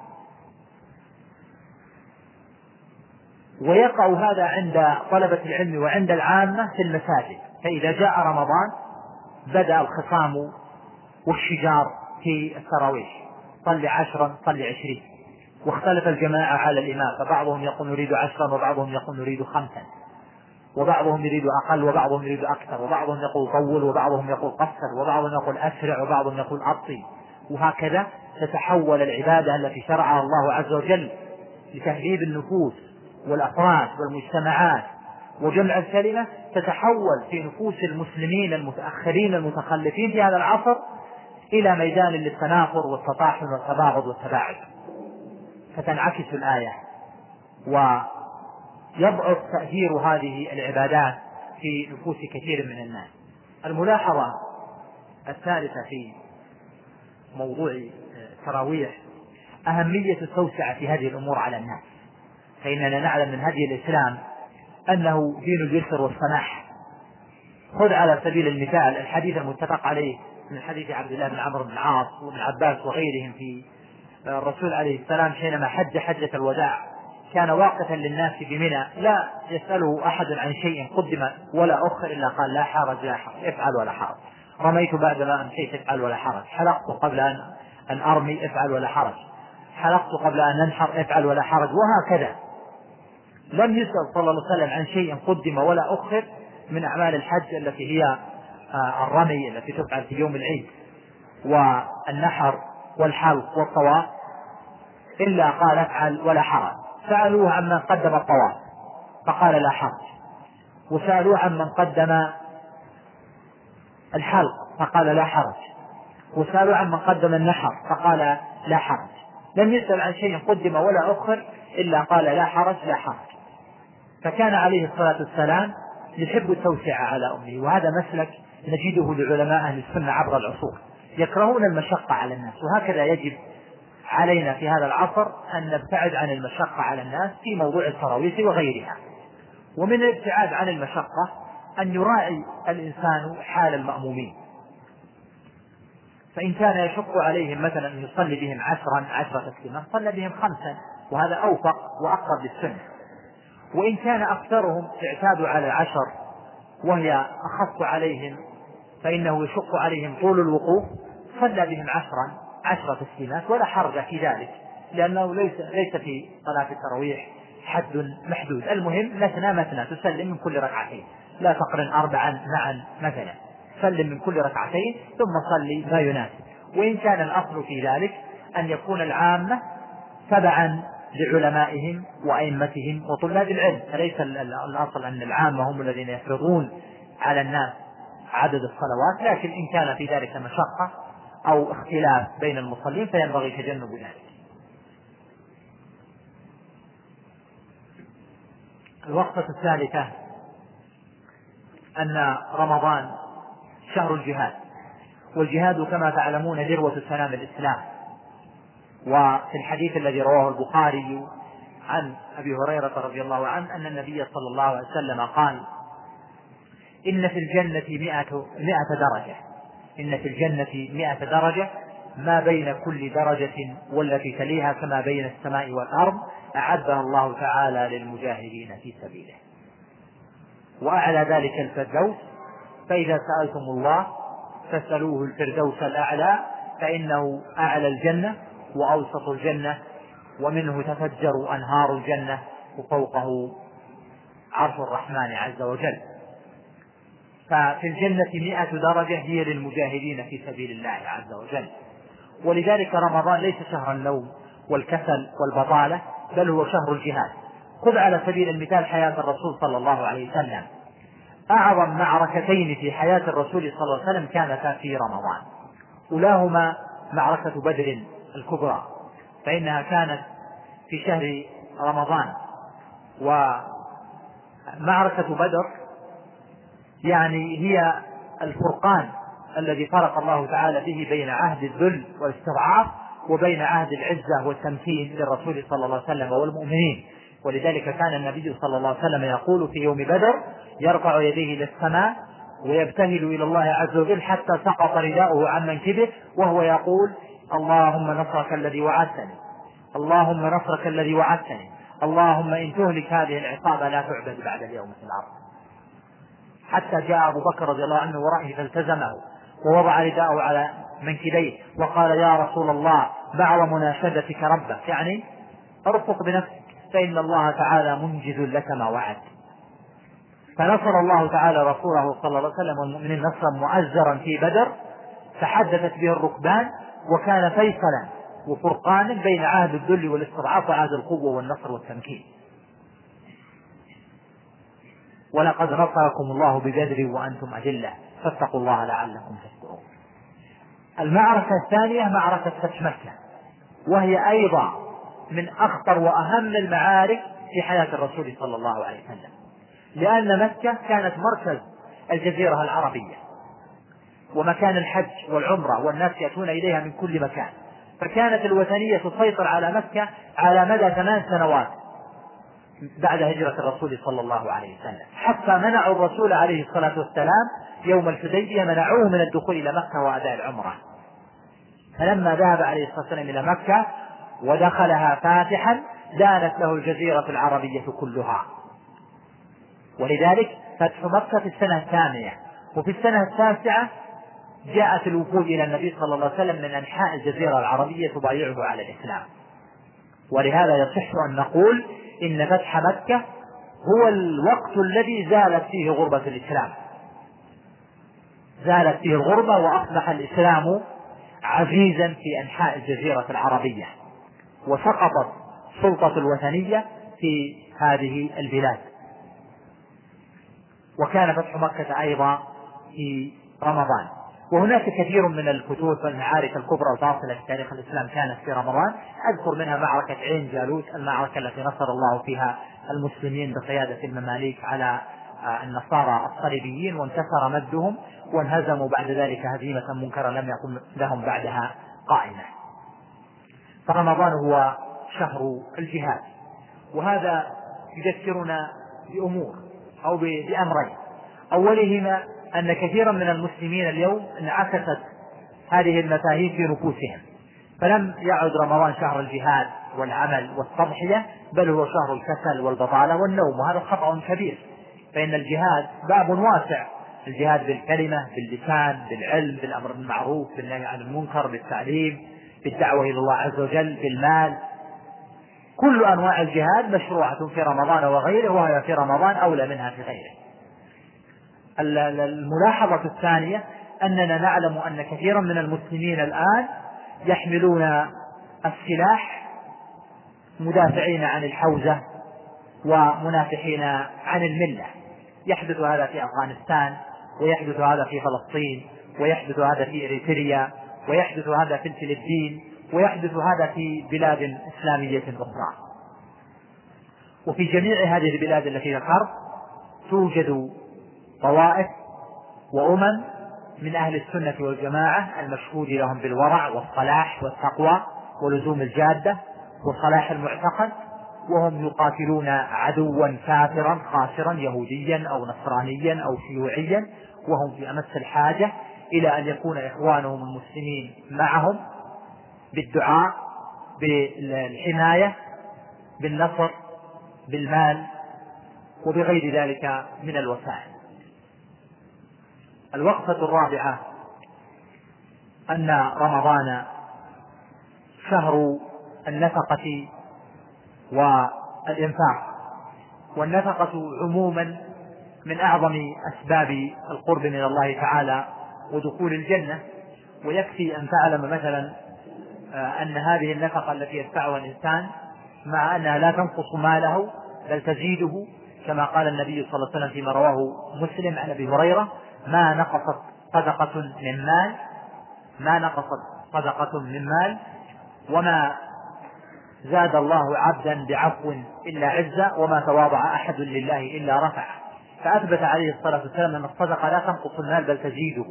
ويقع هذا عند طلبة العلم وعند العامة في المساجد. فإذا جاء رمضان بدأ الخصام والشجار في التراويح، صل عشرا صل عشرين، واختلف الجماعة على الإمام، فبعضهم يقول نريد عشرا وبعضهم يقول نريد خمسا، وبعضهم يريد أقل وبعضهم يريد أكثر، وبعضهم يقول طول وبعضهم يقول قصر، وبعضهم يقول أسرع وبعضهم يقول أبطي، وهكذا تتحول العبادة التي شرعها الله عز وجل لتهذيب النفوس والأفراد والمجتمعات وجمع الكلمة، تتحول في نفوس المسلمين المتأخرين المتخلفين في هذا العصر إلى ميدان للتنافر والتطاحن والتباغض والتباعد، فتنعكس الآية ويضعف تأثير هذه العبادات في نفوس كثير من الناس. الملاحظة الثالثة في موضوع التراويح أهمية التوسعة في هذه الأمور على الناس، فإننا نعلم من هدي الإسلام أنه دين اليسر والسماح. خذ على سبيل المثال الحديث المتفق عليه من حديث عبد الله بن عمرو بن العاص وابن عباس وغيرهم في الرسول عليه السلام حينما حج حجة الوداع كان واقفا للناس بمنى لا يسأله أحد عن شيء قدم ولا أخر إلا قال لا حرج لا حرج افعل ولا حرج، رميت بعدما أمسيت افعل ولا حرج، حلقت قبل أن, أن أرمي افعل ولا حرج، حلقت قبل أن ننحر افعل ولا حرج، وهكذا. لم يسأل صلى الله عليه وسلم عن شيء قدم ولا أخر من أعمال الحج التي هي الرمي التي تفعل في يوم العيد والنحر والحلق والطواف إلا قال افعل ولا حرج. سألوه عمن قدم الطواف فقال لا حرج، وسألوه عمن قدم الحلق فقال لا حرج، وسألوه عمن قدم النحر فقال لا حرج. لم يسأل عن شيء قدم ولا أخر إلا قال لا حرج لا حرج. فكان عليه الصلاة والسلام يحب التوسعة على أمه، وهذا مسلك نجده لعلماء أهل السنة عبر العصور، يكرهون المشقة على الناس، وهكذا يجب علينا في هذا العصر أن نبتعد عن المشقة على الناس في موضوع التراويح وغيرها. ومن الابتعاد عن المشقة أن يراعي الإنسان حال المأمومين، فإن كان يشق عليهم مثلا أن يصلي بهم عشرا عشرة تسليمات صلى بهم خمسا، وهذا أوفق وأقرب للسنة. وإن كان أكثرهم اعتادوا على العشر وهي أخف عليهم فإنه يشق عليهم طول الوقوف صلى بهم عشرا عشرة تسليمات ولا حرج في ذلك، لأنه ليس, ليس في صلاة التراويح حد محدود. المهم مثنى مثنى تسلم من كل ركعتين، لا تقرن أربعا معا مثلا، سلم من كل ركعتين ثم صلي ما يناسب. وإن كان الأصل في ذلك أن يكون العامة تبعا لعلمائهم وأئمتهم وطلاب العلم، فليس الأصل أن العامة هم الذين يفرضون على الناس عدد الصلوات، لكن إن كان في ذلك مشقة أو اختلاف بين المصلين فينبغي تجنب ذلك. الوقفة الثالثة أن رمضان شهر الجهاد، والجهاد كما تعلمون ذروة سنام الإسلام. وفي الحديث الذي رواه البخاري عن أبي هريرة رضي الله عنه أن النبي صلى الله عليه وسلم قال: إن في الجنة مئة, مئة درجة إن في الجنة مئة درجة ما بين كل درجة والتي تليها كما بين السماء والأرض أعدها الله تعالى للمجاهدين في سبيله. وأعلى ذلك الفردوس، فإذا سألتم الله فاسألوه الفردوس الأعلى فإنه أعلى الجنة وأوسط الجنة ومنه تفجر أنهار الجنة وفوقه عرش الرحمن عز وجل. ففي الجنة مئة درجة هي للمجاهدين في سبيل الله عز وجل. ولذلك رمضان ليس شهر النوم والكسل والبطالة، بل هو شهر الجهاد. خذ على سبيل المثال حياة الرسول صلى الله عليه وسلم. أعظم معركتين في حياة الرسول صلى الله عليه وسلم كانتا في رمضان، أولاهما معركة بدر الكبرى، فإنها كانت في شهر رمضان. ومعركة بدر يعني هي الفرقان الذي فرق الله تعالى به بين عهد الذل والاستضعاف وبين عهد العزة والتمكين للرسول صلى الله عليه وسلم والمؤمنين. ولذلك كان النبي صلى الله عليه وسلم يقول في يوم بدر: يرفع يديه إلى السماء ويبتهل إلى الله عز وجل حتى سقط رداؤه عن منكبه وهو يقول: اللهم نصرك الذي وعدتني، اللهم نصرك الذي وعدتني، اللهم إن تهلك هذه العصابة لا تعبد بعد اليوم في الأرض. حتى جاء أبو بكر رضي الله عنه ورائه فالتزمه ووضع رداءه على منكبيه وقال: يا رسول الله بعض مناشدتك ربك، يعني ارفق بنفسك فإن الله تعالى منجز لك ما وعد. فنصر الله تعالى رسوله صلى الله عليه وسلم والمؤمنين نصرا مؤزرا في بدر تحدثت به الركبان، وكان فيصلا وفرقانا بين عهد الذل والاستضعاف وعهد القوة والنصر والتمكين. ولقد نصركم الله ببدر وأنتم أذلة فاتقوا الله لعلكم تشكرون. المعركة الثانية معركة فتح مكة، وهي أيضا من أخطر وأهم المعارك في حياة الرسول صلى الله عليه وسلم، لأن مكة كانت مركز الجزيرة العربية ومكان الحج والعمرة، والناس يأتون إليها من كل مكان، فكانت الوثنية تسيطر على مكة على مدى ثمان سنوات بعد هجرة الرسول صلى الله عليه وسلم، حتى منعوا الرسول عليه الصلاة والسلام يوم الحديبية، منعوه من الدخول إلى مكة وأداء العمرة. فلما ذهب عليه الصلاة والسلام إلى مكة ودخلها فاتحا دانت له الجزيرة العربية كلها. ولذلك فتح مكة في السنة الثامنة، وفي السنة التاسعة جاءت الوفود إلى النبي صلى الله عليه وسلم من أنحاء الجزيرة العربية تبايعه على الإسلام. ولهذا يصح أن نقول إن فتح مكة هو الوقت الذي زالت فيه غربة الإسلام، زالت فيه الغربة وأصبح الإسلام عزيزا في أنحاء الجزيرة العربية، وسقطت سلطة الوثنية في هذه البلاد. وكان فتح مكة أيضا في رمضان. وهناك كثير من الكتب والمعارك الكبرى الفاصلة في تاريخ الإسلام كانت في رمضان، أذكر منها معركة عين جالوت، المعركة التي نصر الله فيها المسلمين بقيادة المماليك على النصارى الصليبيين وانتصر مدهم وانهزموا بعد ذلك هزيمة منكرة لم يكن لهم بعدها قائمة. فرمضان هو شهر الجهاد، وهذا يذكرنا بأمور أو بأمرين. أولهما أن كثيرا من المسلمين اليوم انعكست هذه المفاهيم في نفوسهم، فلم يعد رمضان شهر الجهاد والعمل والتضحية، بل هو شهر الكسل والبطالة والنوم، وهذا خطأ كبير. فإن الجهاد باب واسع، الجهاد بالكلمة، باللسان، بالعلم، بالأمر بالمعروف، بالنهي عن المنكر، بالتعليم، بالدعوة إلى الله عز وجل، بالمال. كل أنواع الجهاد مشروعة في رمضان وغيره، وهي في رمضان أولى منها في غيره. الملاحظة الثانية أننا نعلم أن كثيرا من المسلمين الآن يحملون السلاح مدافعين عن الحوزة ومنافحين عن الملة. يحدث هذا في أفغانستان، ويحدث هذا في فلسطين، ويحدث هذا في إريتريا، ويحدث هذا في الفلبين، ويحدث هذا في بلاد إسلامية أخرى. وفي جميع هذه البلاد التي ذكرت توجد طوائف وأمم من أهل السنة والجماعة المشهود لهم بالورع والصلاح والتقوى ولزوم الجادة وصلاح المعتقد، وهم يقاتلون عدوا كافرا خاسرا يهوديا أو نصرانيا أو شيوعيا، وهم في أمس الحاجة إلى أن يكون إخوانهم المسلمين معهم بالدعاء، بالحماية، بالنصر، بالمال وبغير ذلك من الوسائل. الوقفة الرابعة أن رمضان شهر النفقة والإنفاق، والنفقة عموما من أعظم أسباب القرب من الله تعالى ودخول الجنة. ويكفي أن تعلم مثلا أن هذه النفقة التي يدفعها الإنسان مع أنها لا تنقص ماله بل تزيده، كما قال النبي صلى الله عليه وسلم فيما رواه مسلم عن أبي هريرة: ما نقصت صدقة من مال ما نقصت صدقة من مال وما زاد الله عبدا بعفو إلا عزا وما تواضع أحد لله إلا رفعه. فأثبت عليه الصلاة والسلام أن الصدقة لا تنقص المال بل تزيده.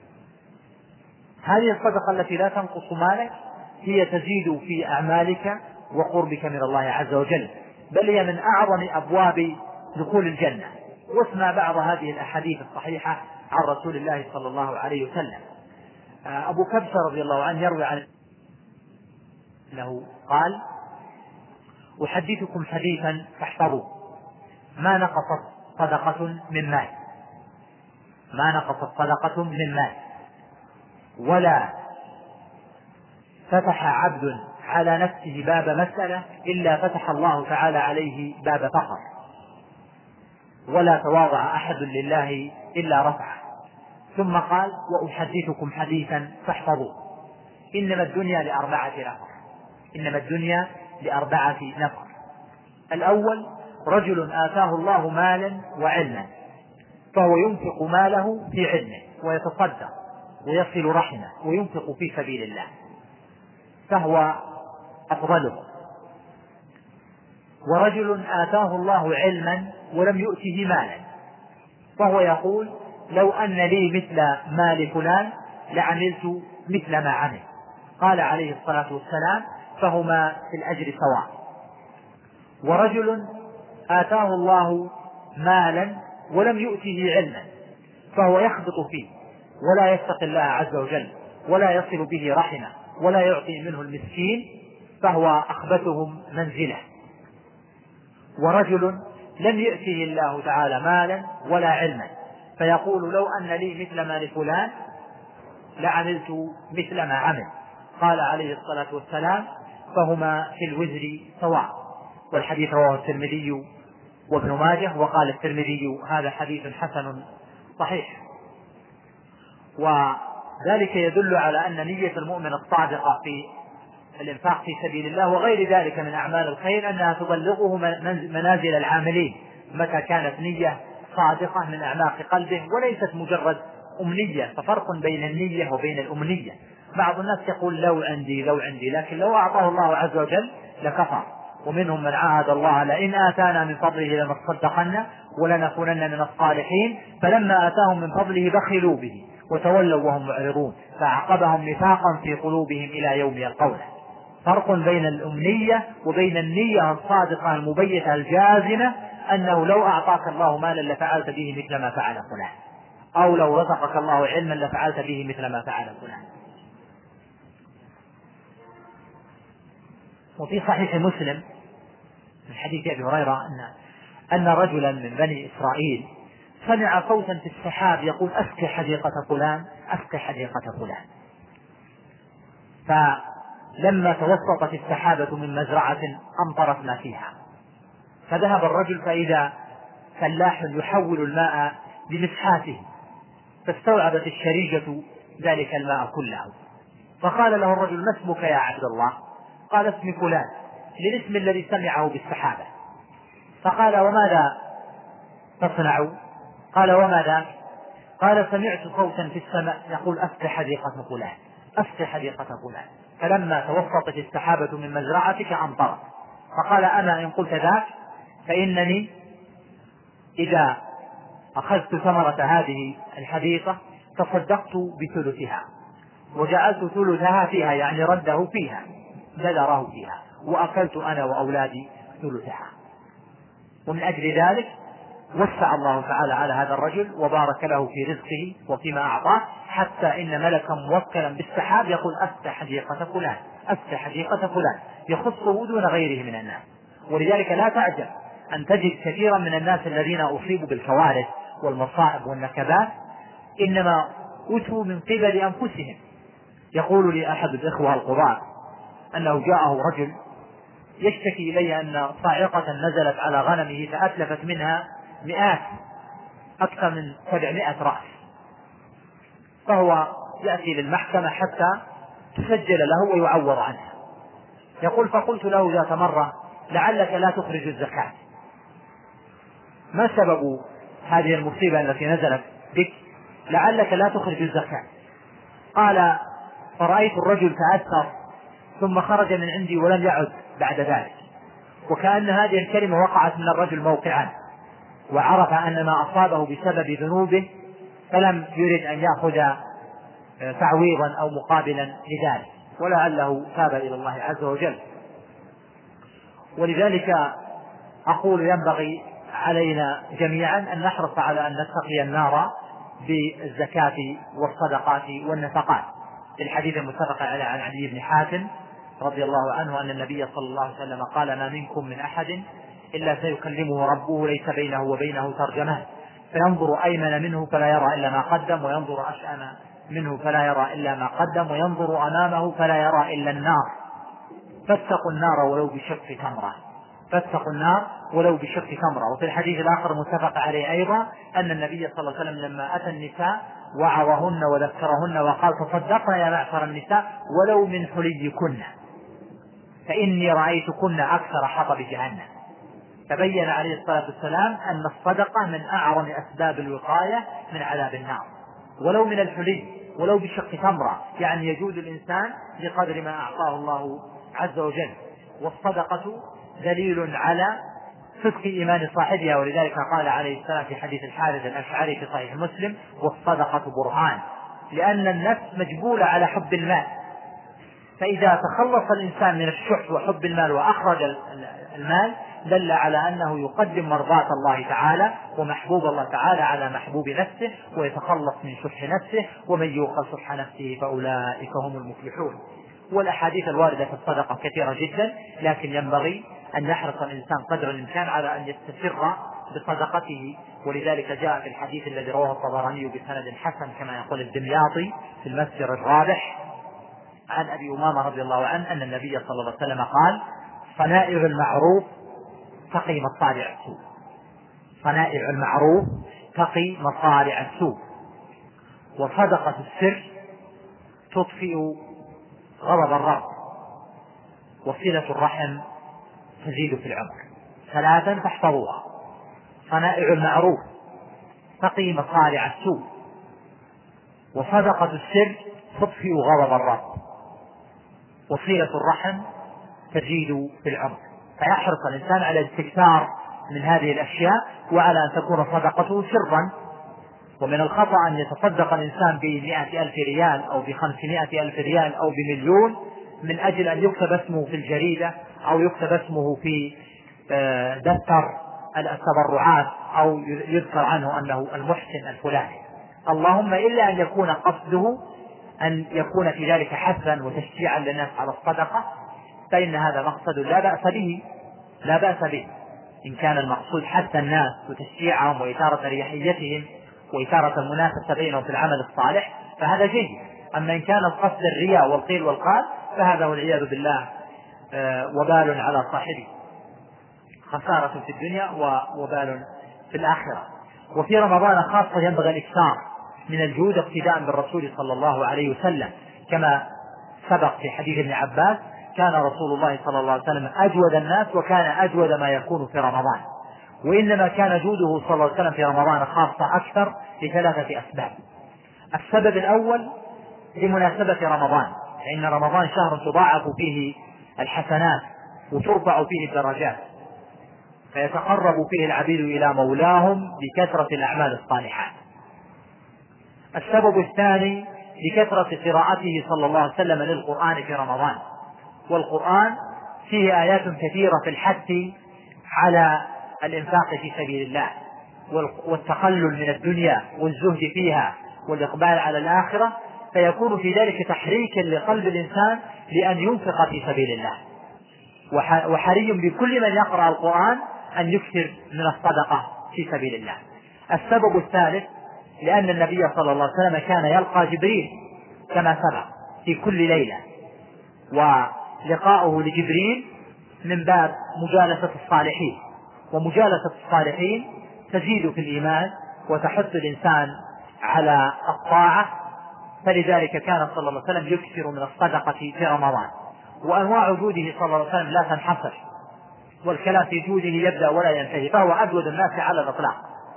هذه الصدقة التي لا تنقص مالك هي تزيد في أعمالك وقربك من الله عز وجل، بل هي من أعظم أبواب دخول الجنة. واسمع بعض هذه الأحاديث الصحيحة عن رسول الله صلى الله عليه وسلم. أبو كبشة رضي الله عنه يروي عن أنه قال: أحدثكم حديثا فاحفظوه: ما نقصت صدقة من مال ما نقصت صدقة من مال ولا فتح عبد على نفسه باب مسألة إلا فتح الله تعالى عليه باب فقر، ولا تواضع أحد لله إلا رفعه. ثم قال: وأحدثكم حديثا فاحفظوه: إنما الدنيا لأربعة نفر إنما الدنيا لأربعة نفر الأول: رجل آتاه الله مالا وعلما فهو ينفق ماله في علمه ويتصدق ويصل رحمه وينفق في سبيل الله فهو أفضله. ورجل آتاه الله علما ولم يؤته مالا فهو يقول: لو أن لي مثل مال فلان لعملت مثل ما عمل. قال عليه الصلاة والسلام: فهما في الأجر سواء. ورجل آتاه الله مالا ولم يؤته علما فهو يخبط فيه ولا يتقي الله عز وجل ولا يصل به رحمه ولا يعطي منه المسكين فهو أخبثهم منزله. ورجل لم يأته الله تعالى مالا ولا علما فيقول: لو أن لي مثل مال فلان لعملت مثل ما عمل. قال عليه الصلاة والسلام: فهما في الوزر سواء. والحديث رواه الترمذي وابن ماجه، وقال الترمذي: هذا حديث حسن صحيح. وذلك يدل على أن نية المؤمن الصادقة في الإنفاق في سبيل الله وغير ذلك من أعمال الخير أنها تبلغه منازل العاملين متى كانت نية صادقة من أعماق قلبه وليست مجرد أمنية. ففرق بين النية وبين الأمنية. بعض الناس يقول: لو عندي لو عندي لكن لو أعطاه الله عز وجل لكفر. ومنهم من عاهد الله: لئن آتانا من فضله لنصدقن ولنكونن من الصالحين، فلما آتاهم من فضله بخلوا به وتولوا وهم معرضون فأعقبهم نفاقا في قلوبهم إلى يوم يلقونه. فرق بين الأمنية وبين النية الصادقة المبيتة الجازمة أنه لو أعطاك الله مالا لفعلت به مثل ما فعل فلان، أو لو رزقك الله علما لفعلت به مثل ما فعل فلان. وفي صحيح مسلم من حديث أبي هريرة أن أن رجلا من بني إسرائيل سمع صوتا في السحاب يقول: أسقي حديقة فلان أسقي حديقة فلان. فلما توسطت السحابة من مزرعة أمطرت ما فيها، فذهب الرجل فإذا فلاح يحول الماء بمسحاته، فاستوعبت الشريجة ذلك الماء كله. فقال له الرجل: ما اسمك يا عبد الله؟ قال: اسمي فلان، للاسم الذي سمعه بالسحابة. فقال: وماذا تصنع؟ قال: وماذا؟ قال: سمعت صوتا في السماء يقول: أسقي حديقة فلان أسقي حديقة فلان. فلما توسطت السحابة من مزرعتك أمطرت. فقال: أما إن قلت ذاك فإنني إذا أخذت ثمرة هذه الحديقة تصدقت بثلثها وجعلت ثلثها فيها، يعني رده فيها بذره فيها، وأكلت أنا وأولادي ثلثها. ومن أجل ذلك وسع الله تعالى على هذا الرجل وبارك له في رزقه وفيما أعطاه، حتى إن ملكا موكلا بالسحاب يقول أفتح حديقة فلان، أفتح حديقة فلان، يخصه دون غيره من الناس. ولذلك لا تعجب أن تجد كثيرا من الناس الذين أصيبوا بالكوارث والمصائب والنكبات إنما أتوا من قبل أنفسهم. يقول لي أحد الإخوة القضاة أنه جاءه رجل يشتكي إلي أن صاعقة نزلت على غنمه فأتلفت منها مئات، أكثر من سبعمائة رأس، فهو يأتي للمحكمة حتى تسجل له ويعوض عنها. يقول فقلت له ذات مرة لعلك لا تخرج الزكاة، ما سبب هذه المصيبة التي نزلت بك؟ لعلك لا تخرج الزكاة. قال فرأيت الرجل تأثر ثم خرج من عندي ولم يعد بعد ذلك، وكأن هذه الكلمة وقعت من الرجل موقعا، وعرف أن ما أصابه بسبب ذنوبه، فلم يرد أن يأخذ تعويضا أو مقابلا لذلك، ولعله تاب إلى الله عز وجل. ولذلك أقول ينبغي علينا جميعا أن نحرص على أن نتقي النار بالزكاة والصدقات والنفقات. في الحديث المتفق عليه عن علي بن حاتم رضي الله عنه أن النبي صلى الله عليه وسلم قال ما منكم من أحد إلا سيكلمه ربه ليس بينه وبينه ترجمان، فينظر أيمن منه فلا يرى إلا ما قدم، وينظر أشأم منه فلا يرى إلا ما قدم، وينظر أمامه فلا يرى إلا النار، فاتقوا النار ولو بشق تمرة، فاتقوا النار ولو بشق تمرة. وفي الحديث الآخر متفق عليه أيضا أن النبي صلى الله عليه وسلم لما أتى النساء وعظهن وذكرهن وقال تصدقنا يا معشر النساء ولو من حليكن فإني رأيتكن أكثر حطب جهنم. تبين عليه الصلاة والسلام أن الصدقة من أعظم أسباب الوقاية من عذاب النار، ولو من الحلي ولو بشق تمرة، يعني يجود الإنسان بقدر ما أعطاه الله عز وجل. والصدقة دليل على صدق إيمان صاحبها، ولذلك قال عليه السلام في حديث الحارث الأشعري في صحيح مسلم والصدقة برهان، لأن النفس مجبولة على حب المال، فإذا تخلص الإنسان من الشح وحب المال وأخرج المال دل على أنه يقدم مرضاة الله تعالى ومحبوب الله تعالى على محبوب نفسه، ويتخلص من شح نفسه، ومن يوق شح نفسه فأولئك هم المفلحون. والأحاديث الواردة في الصدقة كثيرة جدا، لكن ينبغي أن يحرص الإنسان قدر الإمكان على أن يستسر بصدقته. ولذلك جاء في الحديث الذي رواه الطبراني بسند حسن كما يقول الدمياطي في المسجر الرابح عن أبي أمامة رضي الله عنه أن النبي صلى الله عليه وسلم قال صنائع المعروف تقي مصارع السوء، صنائع المعروف تقي مصارع السوء، وصدقة السر تطفئ غضب الرب، وصلة الرحم تزيد في العمر. ثلاثا فاحفظوها: صنائع المعروف تقي مصارع السوء، وصدقة السر تطفئ غضب الرب، وصلة الرحم تزيد في العمر. فيحرص الإنسان على الاستكثار من هذه الأشياء، وعلى أن تكون صدقته سرا. ومن الخطأ أن يتصدق الإنسان بمئة ألف ريال أو بخمسمائة ألف ريال أو بمليون من أجل أن يكتب اسمه في الجريدة أو يكتب اسمه في دفتر التبرعات أو يذكر عنه أنه المحسن الفلاني، اللهم إلا أن يكون قصده أن يكون في ذلك حثا وتشجيعا للناس على الصدقة، فإن هذا مقصد لا بأس به، لا بأس به إن كان المقصود حث الناس وتشجيعهم وإثارة ريحيتهم وإثارة المنافسة بينهم في العمل الصالح فهذا جيد. أما إن كان القصد الرياء والقيل والقال فهذا والعياذ بالله وبال على صاحبه، خسارة في الدنيا ووبال في الآخرة. وفي رمضان خاصة ينبغي الإكثار من الجود اقتداء بالرسول صلى الله عليه وسلم، كما سبق في حديث ابن عباس كان رسول الله صلى الله عليه وسلم أجود الناس وكان أجود ما يكون في رمضان. وإنما كان جوده صلى الله عليه وسلم في رمضان خاصة أكثر لثلاثة أسباب. السبب الأول لمناسبة رمضان، فإن رمضان شهر تضاعف فيه الحسنات وترفع فيه الدرجات، فيتقرب فيه العبيد إلى مولاهم بكثرة الأعمال الصالحات. السبب الثاني لكثرة قراءته صلى الله عليه وسلم للقرآن في رمضان، والقرآن فيه آيات كثيرة في الحث على الإنفاق في سبيل الله والتقلل من الدنيا والزهد فيها والإقبال على الآخرة، فيكون في ذلك تحريكا لقلب الإنسان لأن ينفق في سبيل الله. وحري بكل من يقرأ القرآن أن يكثر من الصدقة في سبيل الله. السبب الثالث لأن النبي صلى الله عليه وسلم كان يلقى جبريل كما سبق في كل ليلة، ولقاؤه لجبريل من باب مجالسة الصالحين، ومجالسة الصالحين تزيد في الإيمان وتحث الإنسان على الطاعة، فلذلك كان صلى الله عليه وسلم يكثر من الصدقة في رمضان. وأنواع جوده صلى الله عليه وسلم لا تنحصر، والكلام في جوده يبدأ ولا ينتهي، فهو أجود الناس على الإطلاق.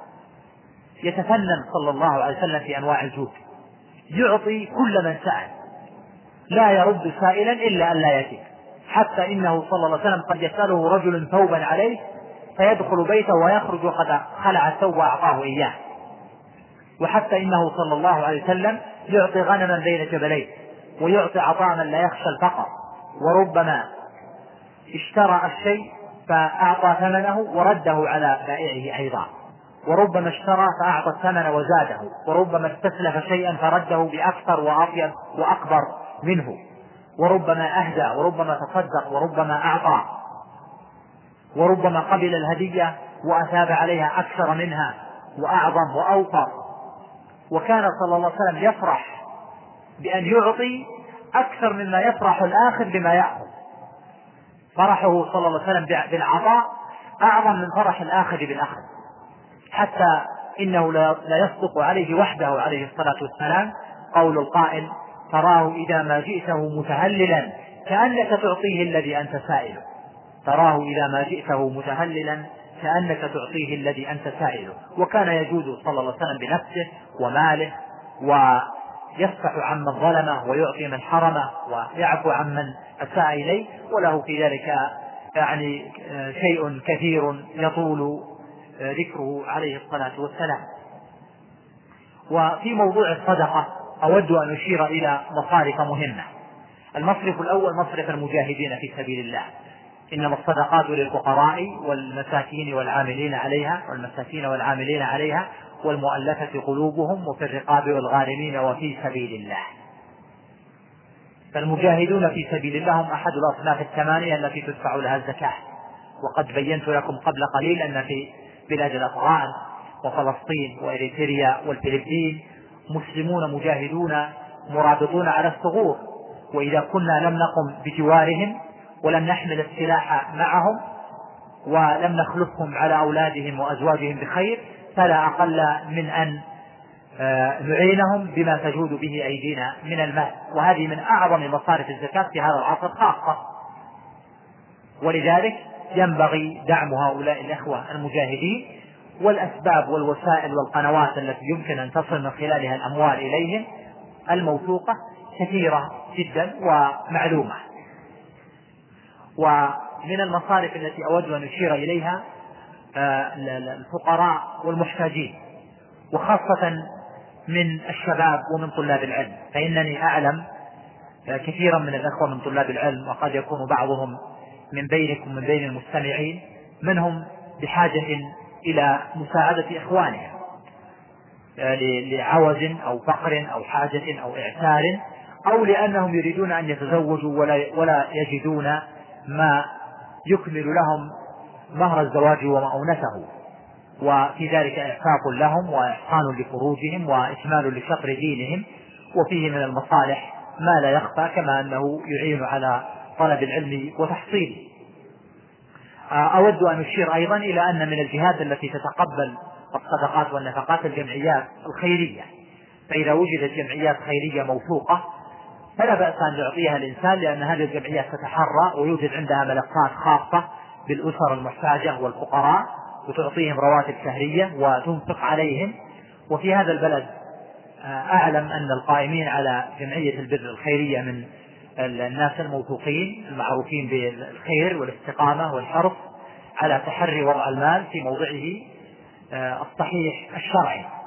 يتفنن صلى الله عليه وسلم في أنواع الجود، يعطي كل من سأل، لا يرد سائلا إلا أن لا يجد، حتى إنه صلى الله عليه وسلم قد يسأله رجل ثوبا عليه فيدخل بيته ويخرج وقد خلع الثوب وأعطاه إياه. وحتى إنه صلى الله عليه وسلم يعطي غنما بين جبلين، ويعطي عطاء من لا يخشى الفقر، وربما اشترى الشيء فأعطى ثمنه ورده على بائعه أيضا، وربما اشترى فأعطى الثمن وزاده، وربما استسلف شيئا فرده بأكثر وأطيب وأكبر منه، وربما أهدى، وربما تصدق، وربما أعطى، وربما قبل الهدية وأثاب عليها أكثر منها وأعظم وأوفر. وكان صلى الله عليه وسلم يفرح بأن يعطي أكثر مما يفرح الآخر بما يأخذ. فرحه صلى الله عليه وسلم بالعطاء أعظم من فرح الآخر بالأخذ، حتى إنه لا يصدق عليه وحده عليه الصلاة والسلام قول القائل: تراه إذا ما جئته متهللا كأنك تعطيه الذي أنت سائله. تراه إذا ما جئته متهللا كأنك تعطيه الذي أنت سائله. وكان يجود صلى الله عليه وسلم بنفسه وماله، ويصفح عمن ظلمه ويعطي من حرمه ويعفو عمن أساء إليه، وله في ذلك يعني شيء كثير يطول ذكره عليه الصلاة والسلام. وفي موضوع الصدقة أود أن أشير إلى مصارف مهمة. المصرف الأول مصرف المجاهدين في سبيل الله، إنما الصدقات للفقراء والمساكين والعاملين عليها والمساكين والعاملين عليها والمؤلفة قلوبهم وفي الرقاب والغارمين وفي سبيل الله. فالمجاهدون في سبيل الله هم أحد الأصناف الثمانية التي تدفع لها الزكاة. وقد بينت لكم قبل قليل أن في بلاد الأفغان وفلسطين وإريتريا والفلبين مسلمون مجاهدون مرابطون على الثغور، وإذا كنا لم نقم بجوارهم ولم نحمل السلاح معهم ولم نخلفهم على أولادهم وأزواجهم بخير، فلا أقل من أن نعينهم بما تجود به أيدينا من المال. وهذه من أعظم مصارف الزكاة في هذا العصر خاصة، ولذلك ينبغي دعم هؤلاء الإخوة المجاهدين، والأسباب والوسائل والقنوات التي يمكن أن تصل من خلالها الأموال إليهم الموثوقة كثيرة جدا ومعلومة. ومن المصارف التي أود أن أشير إليها الفقراء والمحتاجين، وخاصة من الشباب ومن طلاب العلم، فإنني أعلم كثيرا من الأخوة من طلاب العلم، وقد يكون بعضهم من بينكم من بين المستمعين منهم بحاجة إلى مساعدة إخوانهم لعوز أو فقر أو حاجة أو إعسار، أو لأنهم يريدون أن يتزوجوا ولا يجدون ما يكمل لهم مهر الزواج ومؤونته، وفي ذلك إعفاف لهم وإحصان لفروجهم وإكمال لشطر دينهم. وفيه من المصالح ما لا يخفى، كما أنه يعين على طلب العلم وتحصيله. أود أن أشير أيضا إلى أن من الجهات التي تتقبل الصدقات والنفقات الجمعيات الخيرية، فإذا وجدت جمعيات خيرية موثوقة فلا بأس أن يعطيها الإنسان، لأن هذه الجمعيات تتحرى ويوجد عندها ملفات خاصة بالأسر المحتاجة والفقراء، وتعطيهم رواتب شهرية وتنفق عليهم. وفي هذا البلد أعلم أن القائمين على جمعية البر الخيرية من الناس الموثوقين المعروفين بالخير والاستقامة والحرص على تحري وضع المال في موضعه الصحيح الشرعي،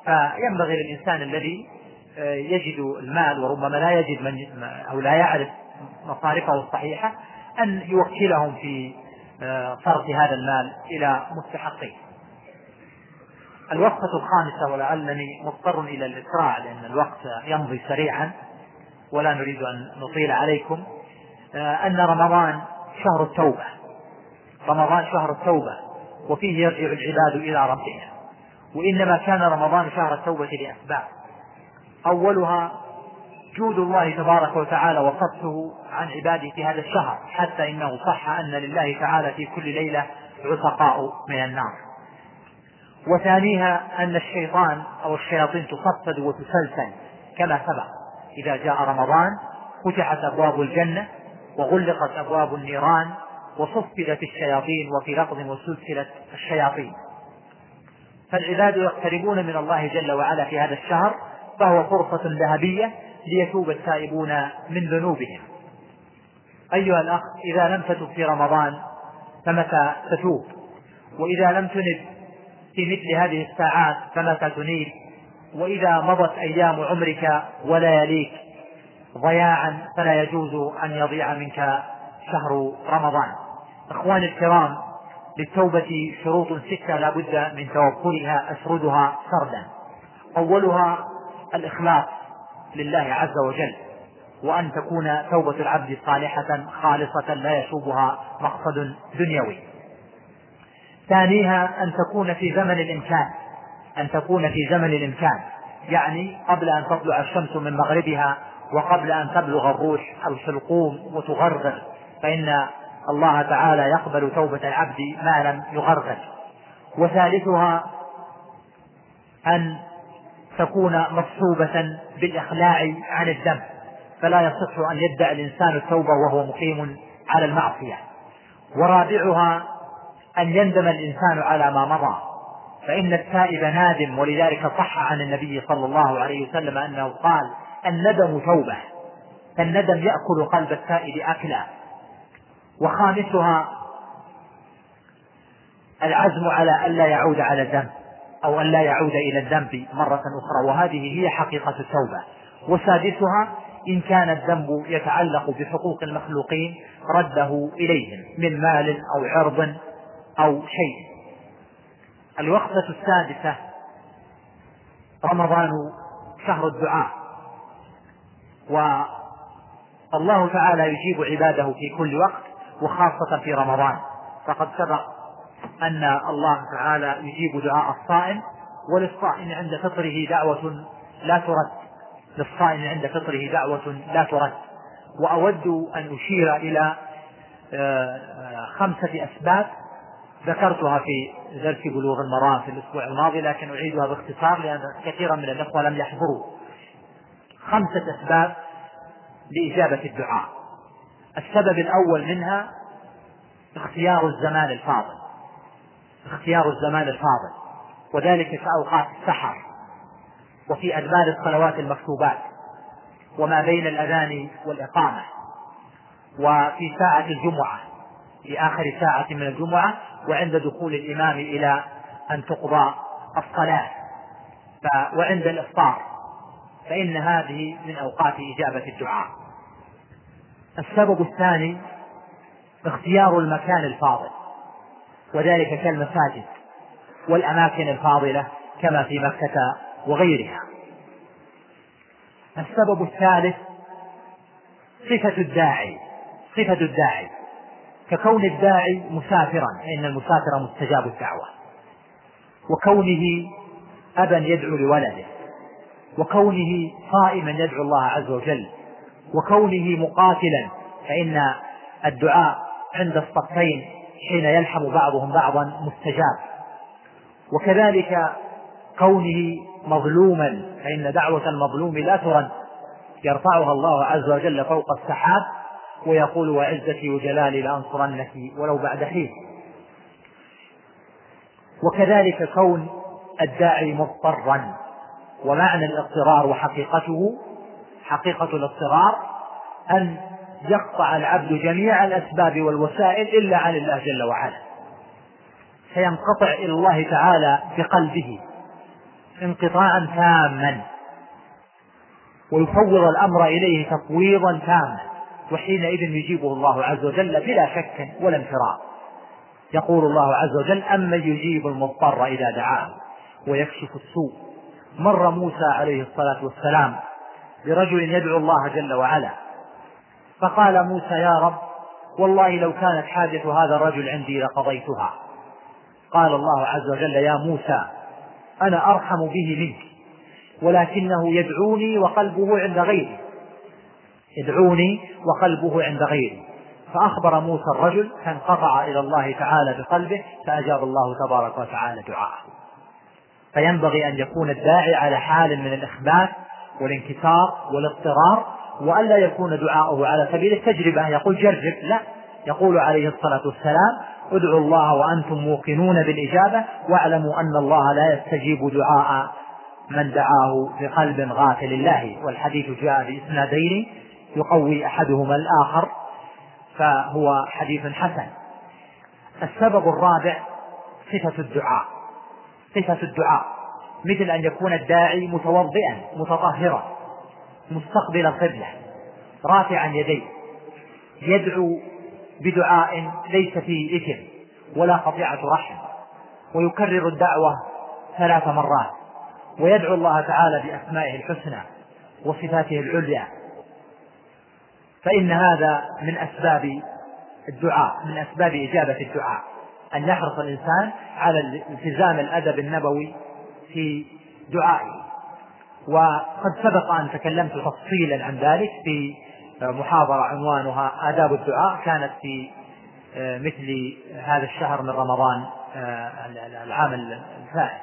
فينبغي للإنسان الذي يجد المال وربما لا يجد من أو لا يعرف مصارفه الصحيحة أن يوكلهم في صرف هذا المال إلى مستحقيه. الوقفة الخامسة، ولعلني مضطر إلى الإسراع لأن الوقت يمضي سريعا ولا نريد أن نطيل عليكم، أن رمضان شهر التوبة. رمضان شهر التوبة وفيه يرجع العباد إلى ربهم، وإنما كان رمضان شهر التوبة لأسباب. أولها جود الله تبارك وتعالى وفضله عن عباده في هذا الشهر، حتى إنه صح أن لله تعالى في كل ليلة عتقاء من النار. وثانيها أن الشيطان أو الشياطين تصفد وتسلسل كما سبق، إذا جاء رمضان فتحت أبواب الجنة وغلقت أبواب النيران وصفدت الشياطين، وفي لفظ وسلسلت الشياطين. فالعباد يقتربون من الله جل وعلا في هذا الشهر، فهو فرصة ذهبية ليتوب التائبون من ذنوبهم. أيها الأخ، إذا لم تتب في رمضان فمتى تتوب؟ وإذا لم تنب في مثل هذه الساعات فمتى تنيب؟ وإذا مضت أيام عمرك ولياليك ضياعا فلا يجوز أن يضيع منك شهر رمضان. أخواني الكرام، للتوبة شروط ستة لا بد من توفرها، أسردها سردا. أولها الإخلاص لله عز وجل، وأن تكون توبة العبد صالحة خالصة لا يشوبها مقصد دنيوي. ثانيها أن تكون في زمن الإمكان، أن تكون في زمن الإمكان يعني قبل أن تطلع الشمس من مغربها وقبل أن تبلغ الروح الحلقوم وتغرغر، فإن الله تعالى يقبل توبة العبد ما لم يغرغر. وثالثها أن تكون مصحوبة بالإخلاع عن الذنب، فلا يصح أن يدعي الإنسان التوبة وهو مقيم على المعصية. ورابعها أن يندم الإنسان على ما مضى، فإن التائب نادم، ولذلك صح عن النبي صلى الله عليه وسلم أنه قال: الندم توبة، فالندم يأكل قلب التائب أكلا. وخامسها العزم على ألا يعود على الذنب أو ألا يعود إلى الذنب مرة أخرى، وهذه هي حقيقة التوبة. وسادسها إن كان الذنب يتعلق بحقوق المخلوقين رده إليهم من مال أو عرض أو شيء. الوقفة السادسة: رمضان شهر الدعاء، والله تعالى يجيب عباده في كل وقت وخاصة في رمضان، فقد سبق أن الله تعالى يجيب دعاء الصائم، وللصائم عند فطره دعوة لا ترد، للصائم عند فطره دعوة لا ترد. وأود أن أشير إلى خمسة أسباب ذكرتها في درس بلوغ المرام في الأسبوع الماضي، لكن أعيدها باختصار لأن كثيرا من الأخوة لم يحضروا. خمسة أسباب لإجابة الدعاء. السبب الأول منها اختيار الزمان الفاضل، اختيار الزمان الفاضل، وذلك في أوقات السحر، وفي أدبار الصلوات المكتوبات، وما بين الأذان والإقامة، وفي ساعة الجمعة، في آخر ساعة من الجمعة، وعند دخول الإمام إلى أن تقضى الصلاة، وعند الإفطار، فإن هذه من أوقات إجابة الدعاء. السبب الثاني اختيار المكان الفاضل، وذلك كالمساجد والأماكن الفاضلة كما في مكة وغيرها. السبب الثالث صفة الداعي، صفة الداعي ككون الداعي مسافرا، فإن المسافر مستجاب الدعوة، وكونه أبا يدعو لولده، وكونه صائما يدعو الله عز وجل، وكونه مقاتلا، فإن الدعاء عند الصفين حين يلحم بعضهم بعضا مستجاب، وكذلك كونه مظلوما، فإن دعوة المظلوم لا ترد، يرفعها الله عز وجل فوق السحاب ويقول: وعزتي وجلالي لأنصرنك ولو بعد حين. وكذلك كون الداعي مضطرا، ومعنى الاضطرار وحقيقته، حقيقة الاضطرار أن يقطع العبد جميع الأسباب والوسائل إلا عن الله جل وعلا، فينقطع إلى الله تعالى بقلبه، انقطاعا تاما، ويفوض الأمر إليه تفويضا تاما، وحينئذ يجيبه الله عز وجل بلا شك ولا انفراد. يقول الله عز وجل: أمن يجيب المضطر إذا دعاه ويكشف السوء. مر موسى عليه الصلاة والسلام برجل يدعو الله جل وعلا، فقال موسى: يا رب، والله لو كانت حاجة هذا الرجل عندي لقضيتها. قال الله عز وجل: يا موسى، أنا أرحم به منك، ولكنه يدعوني وقلبه عند غيري، يدعوني وقلبه عند غيري. فأخبر موسى الرجل فانقطع إلى الله تعالى بقلبه، فأجاب الله تبارك وتعالى دعاءه. فينبغي أن يكون الداعي على حال من الإخبات والانكسار والاضطرار، وألا يكون دعاؤه على سبيل التجربة، يقول جرب، لا، يقول عليه الصلاة والسلام: ادعوا الله وأنتم موقنون بالإجابة، واعلموا أن الله لا يستجيب دعاء من دعاه بقلب غافل الله. والحديث جاء بإسنادين يقوي أحدهما الآخر، فهو حديث حسن. السبب الرابع صفة الدعاء، صفة الدعاء مثل أن يكون الداعي متوضئا متطهرا مستقبل القبلة رافعا يديه، يدعو بدعاء ليس فيه إثم ولا قطيعة رحم، ويكرر الدعوة ثلاث مرات، ويدعو الله تعالى بأسمائه الحسنى وصفاته العليا. فإن هذا من أسباب الدعاء، من أسباب إجابة الدعاء، أن يحرص الإنسان على التزام الأدب النبوي في دعائه. وقد سبق أن تكلمت تفصيلا عن ذلك في محاضرة عنوانها آداب الدعاء، كانت في مثل هذا الشهر من رمضان العام الفائت.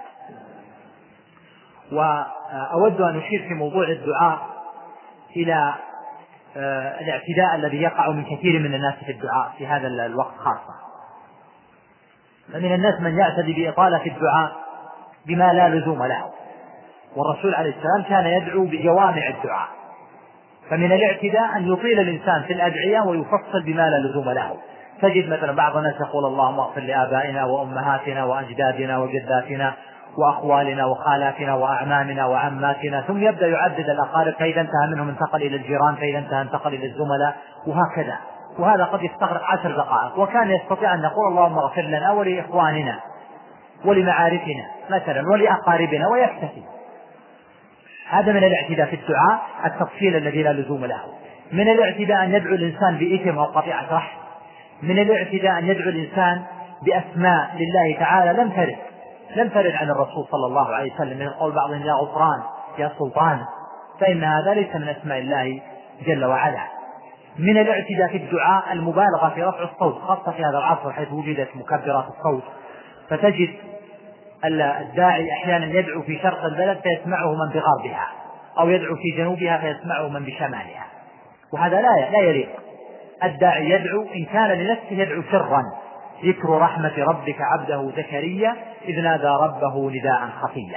وأود أن أشير في موضوع الدعاء إلى الاعتداء الذي يقع من كثير من الناس في الدعاء في هذا الوقت خاصة. فمن الناس من يعتدي بإطالة الدعاء بما لا لزوم له، والرسول عليه السلام كان يدعو بجوامع الدعاء، فمن الاعتداء أن يطيل الإنسان في الأدعية ويفصل بما لا لزوم له. تجد مثلا بعض الناس يقول: اللهم اغفر لآبائنا وأمهاتنا وأجدادنا وجداتنا وأخوالنا وخالاتنا وأعمامنا وعماتنا، ثم يبدأ يعدد الأقارب، فإذا انتهى منهم انتقل إلى الجيران، فإذا انتهى انتقل إلى الزملاء، وهكذا. وهذا قد يستغرق عشر دقائق، وكان يستطيع أن يقول: اللهم اغفر لنا ولإخواننا ولمعارفنا مثلا ولأقاربنا، ويكتفي. هذا من الاعتداء في الدعاء، التفصيل الذي لا لزوم له. من الاعتداء أن يدعو الإنسان بإثم أو قطيعة رحم. من الاعتداء أن يدعو الإنسان بأسماء لله تعالى لم ترد لم ترد عن الرسول صلى الله عليه وسلم، من قول بعضهم: يا غفران، يا سلطان، فإن هذا ليس من أسماء الله جل وعلا. من الاعتداء في الدعاء المبالغة في رفع الصوت، خاصة في هذا العصر حيث وجدت مكبرات الصوت، فتجد الداعي أحيانا يدعو في شرق البلد فيسمعه من بغربها، أو يدعو في جنوبها فيسمعه من بشمالها، وهذا لا لا يليق. الداعي يدعو إن كان لنفسه يدعو سرا: ذكر رحمة ربك عبده زكريا إذ نادى ربه نداء خفيا.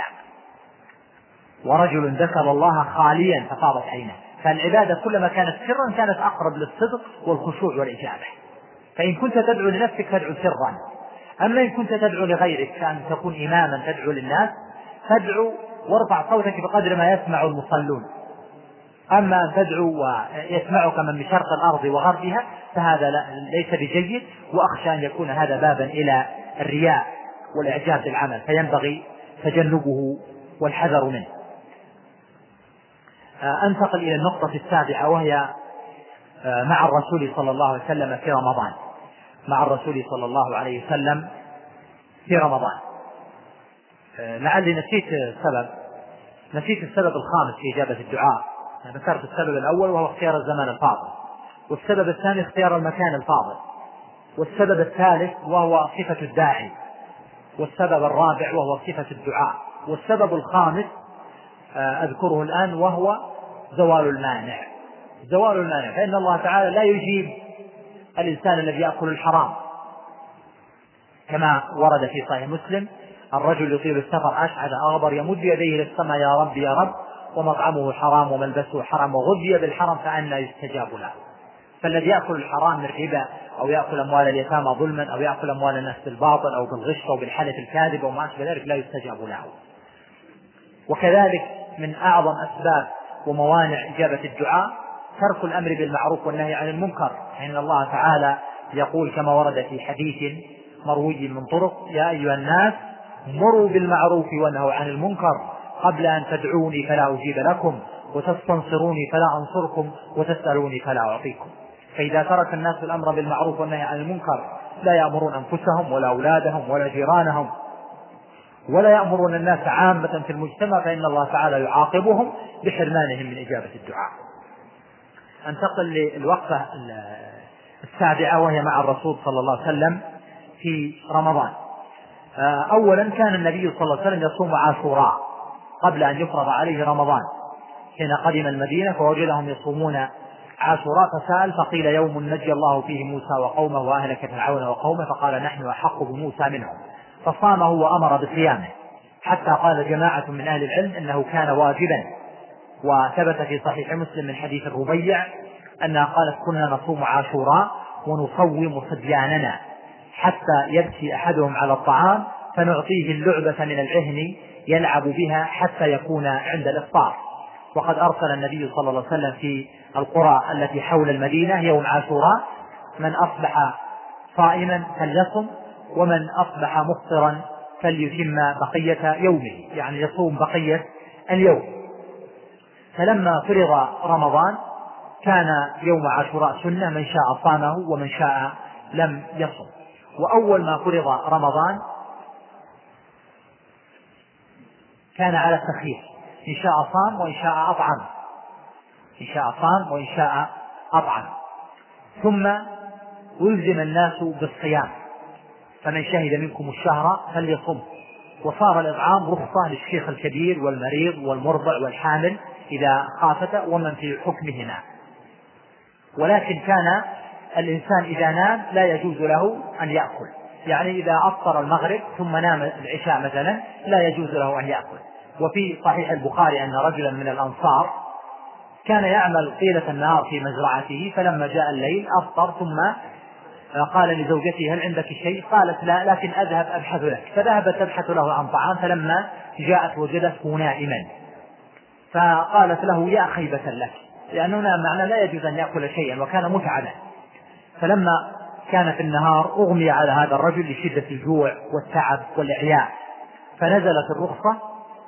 ورجل ذكر الله خاليا ففاضت عينه. فالعبادة كلما كانت سرا كانت أقرب للصدق والخشوع والإجابة. فإن كنت تدعو لنفسك فادعو سرا، أما إن كنت تدعو لغيرك كأن تكون إماما تدعو للناس فادعو وارفع صوتك بقدر ما يسمع المصلون. أما أن تدعو ويسمعك من بشرق الأرض وغربها فهذا ليس بجيد، وأخشى أن يكون هذا بابا إلى الرياء والإعجاب بالعمل، فينبغي تجنبه والحذر منه. أنتقل إلى النقطة السابعة، وهي مع الرسول صلى الله عليه وسلم في رمضان. مع الرسول صلى الله عليه وسلم في رمضان. لعلي نسيت السبب نسيت السبب الخامس في إجابة الدعاء. ذكرت السبب الأول وهو اختيار الزمان الفاضل، والسبب الثاني اختيار المكان الفاضل، والسبب الثالث وهو صفة الداعي، والسبب الرابع وهو صفة الدعاء، والسبب الخامس أذكره الآن وهو زوال المانع. زوال المانع، فإن الله تعالى لا يجيب الإنسان الذي يأكل الحرام، كما ورد في صحيح مسلم: الرجل يطيل السفر أشعث أغبر يمد يديه للسماء: يا رب يا رب، ومطعمه حرام وملبسه حرام وغذي بالحرام فأنى يستجاب له. فالذي يأكل الحرام من ربا، أو يأكل أموال اليتامى ظلما، أو يأكل أموال الناس بالباطل أو بالغش أو بالحلف الكاذب أو ما أشبه ذلك لا يستجاب له. وكذلك من أعظم أسباب وموانع إجابة الدعاء ترك الأمر بالمعروف والنهي عن المنكر، فإن الله تعالى يقول كما ورد في حديث مروي من طرق: يا أيها الناس مروا بالمعروف ونهوا عن المنكر قبل أن تدعوني فلا أجيب لكم وتستنصروني فلا أنصركم وتسألوني فلا أعطيكم. فإذا ترك الناس الأمر بالمعروف والنهي عن المنكر لا يأمرون أنفسهم ولا أولادهم ولا جيرانهم ولا يأمرون الناس عامة في المجتمع، فإن الله تعالى يعاقبهم بحرمانهم من إجابة الدعاء. انتقل للوقفة السابعة وهي مع الرسول صلى الله عليه وسلم في رمضان. أولا كان النبي صلى الله عليه وسلم يصوم عاشوراء قبل أن يفرض عليه رمضان، حين قدم المدينة فوجدهم يصومون عاشوراء فسأل فقيل: يوم نجى الله فيه موسى وقومه وأهلك فرعون وقومه، فقال: نحن أحق بموسى منهم، فصامه وأمر بصيامه، حتى قال جماعة من أهل العلم إنه كان واجبا. وثبت في صحيح مسلم من حديث الربيع أنها قالت: كنا نصوم عاشوراء ونصوم صبياننا حتى يبكي أحدهم على الطعام فنعطيه اللعبة من العهن يلعب بها حتى يكون عند الإفطار. وقد أرسل النبي صلى الله عليه وسلم في القرى التي حول المدينة يوم عاشوراء: من أصبح صائما فليصم ومن أصبح مفطرا فليتم بقية يومه، يعني يصوم بقية اليوم. فلما فرض رمضان كان يوم عاشوراء سنة، من شاء صامه ومن شاء لم يصم. وأول ما فرض رمضان كان على التخيير: إن شاء صام وإن شاء أطعم، إن شاء صام وإن شاء أطعم. ثم ألزم الناس بالصيام، فمن شهد منكم الشهر فليصم. وصار الإطعام رخصة للشيخ الكبير والمريض والمرضع والحامل إذا خافت ومن في حكمهما. ولكن كان الإنسان إذا نام لا يجوز له أن يأكل، يعني إذا أفطر المغرب ثم نام العشاء مثلا لا يجوز له أن يأكل. وفي صحيح البخاري أن رجلا من الأنصار كان يعمل طيلة النهار في مزرعته، فلما جاء الليل أفطر ثم قال لزوجته: هل عندك شيء؟ قالت: لا، لكن أذهب أبحث لك. فذهبت تبحث له عن طعام، فلما جاءت وجدته نائما، فقالت له: يا خيبة لك، لأنه معنى لا يجوز أن يأكل شيئا وكان متعبا. فلما كان في النهار أغمي على هذا الرجل لشدة الجوع والتعب والإعياء، فنزلت الرخصة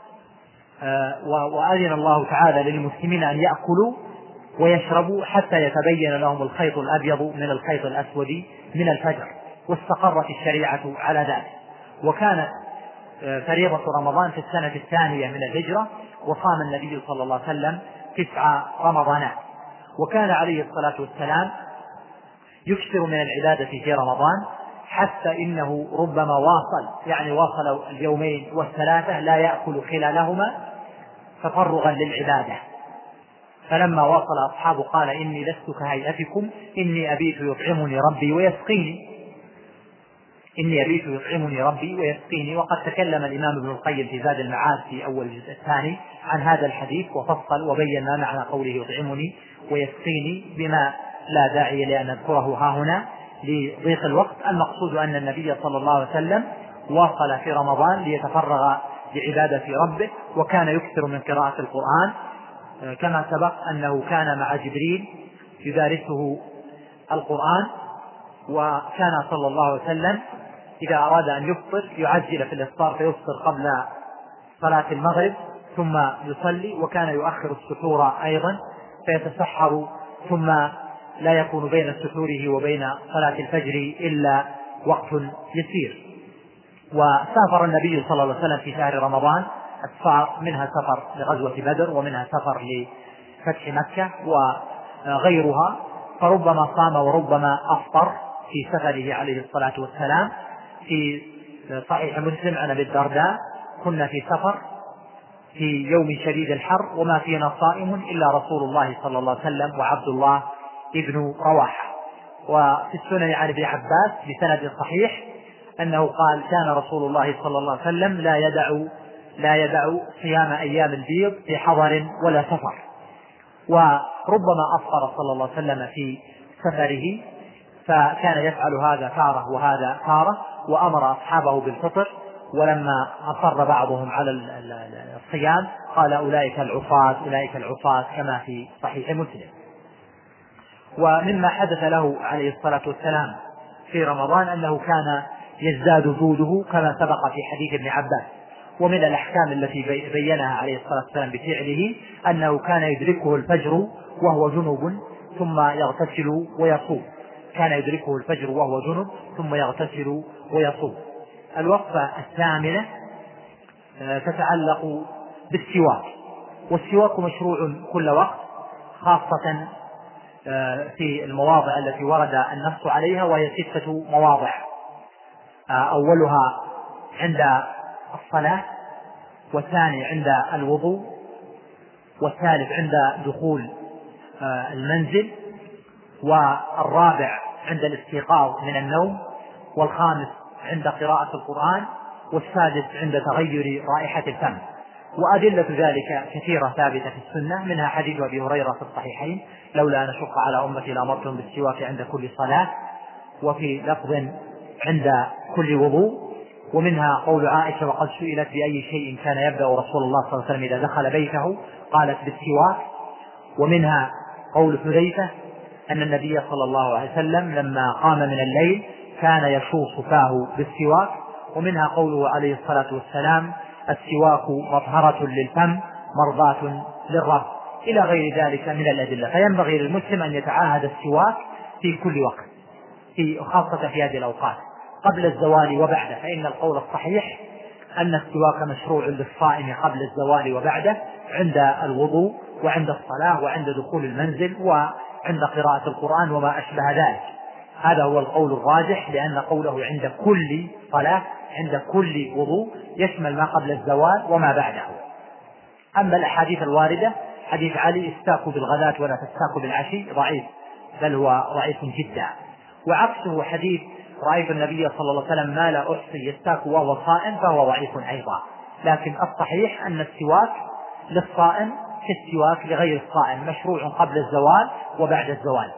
وأذن الله تعالى للمسلمين أن يأكلوا ويشربوا حتى يتبين لهم الخيط الأبيض من الخيط الأسود من الفجر، واستقرت الشريعة على ذلك. وكانت فريضة رمضان في السنة الثانية من الهجرة، وصام النبي صلى الله عليه وسلم تسع رمضانات. وكان عليه الصلاة والسلام يكثر من العبادة في رمضان، حتى إنه ربما واصل يعني واصل اليومين والثلاثة لا يأكل خلالهما تفرغا للعبادة. فلما وصل أصحابه قال: إني لست كهيئتكم، إني أبيت يطعمني ربي ويسقيني، إني أبيت يطعمني ربي ويسقيني. وقد تكلم الإمام ابن القيم في زاد المعاد في أول الجزء الثاني عن هذا الحديث وفصل وبين ما معنى قوله يطعمني ويسقيني بما لا داعي لأن نذكره ها هنا لضيق الوقت. المقصود أن النبي صلى الله عليه وسلم واصل في رمضان ليتفرغ لعبادة ربه، وكان يكثر من قراءة القرآن، كما سبق أنه كان مع جبريل يدارسه القرآن. وكان صلى الله عليه وسلم إذا أراد أن يفطر يعجل في الإفطار فيفطر قبل صلاة المغرب ثم يصلي، وكان يؤخر السحور أيضا فيتسحر ثم لا يكون بين سحوره وبين صلاة الفجر إلا وقت يسير. وسافر النبي صلى الله عليه وسلم في شهر رمضان أسفار، منها سفر لغزوة بدر ومنها سفر لفتح مكة وغيرها، فربما صام وربما أفطر في سفره عليه الصلاة والسلام. في صحيح مسلم عن أبي الدرداء: كنا في سفر في يوم شديد الحر وما فينا صائم إلا رسول الله صلى الله عليه وسلم وعبد الله ابن رواحة. وفي السنن عن ابن عباس بسند صحيح أنه قال: كان رسول الله صلى الله عليه وسلم لا يدع لا يدع صيام أيام البيض في حضر ولا سفر. وربما أفطر صلى الله عليه وسلم في سفره، فكان يفعل هذا تارة وهذا تارة، وأمر أصحابه بالفطر ولما أصر بعضهم على الصيام قال أولئك العصاة أولئك العصاة كما في صحيح مسلم. ومما حدث له عليه الصلاة والسلام في رمضان أنه كان يزداد جوده كما سبق في حديث ابن عباس. ومن الأحكام التي بينها عليه الصلاة والسلام بفعله أنه كان يدركه الفجر وهو جنب ثم يغتسل ويصوم. كان يدركه الفجر وهو جنب ثم يغتسل ويصوم. الوقفة الثامنة تتعلق بالسواك. والسواك مشروع كل وقت، خاصة في المواضع التي ورد النص عليها، وهي ستة مواضع: أولها عند الصلاة، والثاني عند الوضوء، والثالث عند دخول المنزل، والرابع عند الاستيقاظ من النوم، والخامس عند قراءة القرآن، والسادس عند تغير رائحة الفم. وأدلة ذلك كثيرة ثابتة في السنة، منها حديث أبي هريرة في الصحيحين: لولا أن أشق على أمتي لأمرتهم بالسواك عند كل صلاة، وفي لفظ عند كل وضوء. ومنها قول عائشة: وقد سئلت بأي شيء كان يبدأ رسول الله صلى الله عليه وسلم إذا دخل بيته، قالت بالسواك. ومنها قول حذيفة أن النبي صلى الله عليه وسلم لما قام من الليل كان يشوص فاه بالسواك. ومنها قوله عليه الصلاة والسلام: السواك مطهرة للفم مرضاة للرب، إلى غير ذلك من الأدلة. فينبغي للمسلم أن يتعاهد السواك في كل وقت، في خاصة في هذه الأوقات قبل الزوال وبعده، فإن القول الصحيح أن السواك مشروع للصائم قبل الزوال وبعده، عند الوضوء وعند الصلاة وعند دخول المنزل وعند قراءة القرآن وما أشبه ذلك. هذا هو القول الراجح، لأن قوله عند كل صلاة عند كل وضوء يشمل ما قبل الزوال وما بعده. أما الأحاديث الواردة: حديث علي: استاكوا بالغداة ولا تستاكوا بالعشي، ضعيف، بل هو ضعيف جدا. وعكسه حديث: رأيت النبي صلى الله عليه وسلم ما لا أحصي يستاك وهو صائم، فهو ضعيف أيضا. لكن الصحيح أن السواك للصائم كالسواك لغير الصائم، مشروع قبل الزوال وبعد الزوال.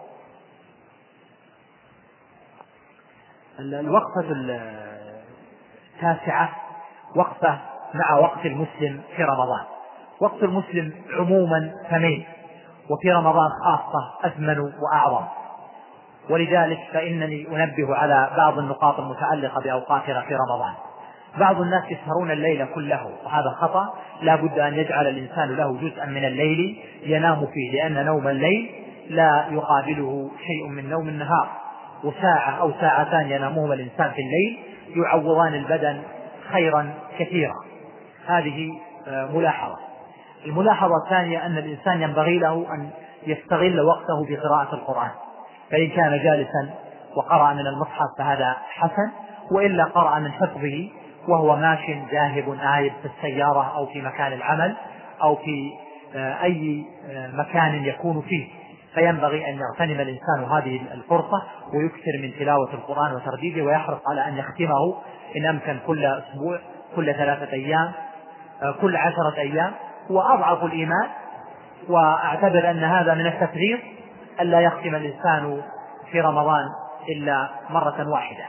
الوقفة التاسعة وقفة مع وقت المسلم في رمضان. وقت المسلم عموما ثمين، وفي رمضان خاصة أثمن وأعظم. ولذلك فإنني أنبه على بعض النقاط المتعلقة بأوقاتنا في رمضان. بعض الناس يسهرون الليل كله، وهذا خطأ. لا بد أن يجعل الإنسان له جزءا من الليل ينام فيه، لأن نوم الليل لا يقابله شيء من نوم النهار. وساعة أو ساعتان ينامهما الإنسان في الليل يعوضان البدن خيرا كثيرا. هذه ملاحظة. الملاحظة الثانية أن الإنسان ينبغي له أن يستغل وقته بقراءة القرآن، فإن كان جالسا وقرأ من المصحف فهذا حسن، وإلا قرأ من حفظه وهو ماش ذاهب عائد في السيارة أو في مكان العمل أو في أي مكان يكون فيه. فينبغي أن يغتنم الإنسان هذه الفرصة ويكثر من تلاوة القرآن وترديده، ويحرص على أن يختمه إن أمكن كل أسبوع، كل ثلاثة أيام، كل عشرة أيام. وأضعف الإيمان، وأعتبر أن هذا من التفريط، ألا يختم الإنسان في رمضان إلا مرة واحدة.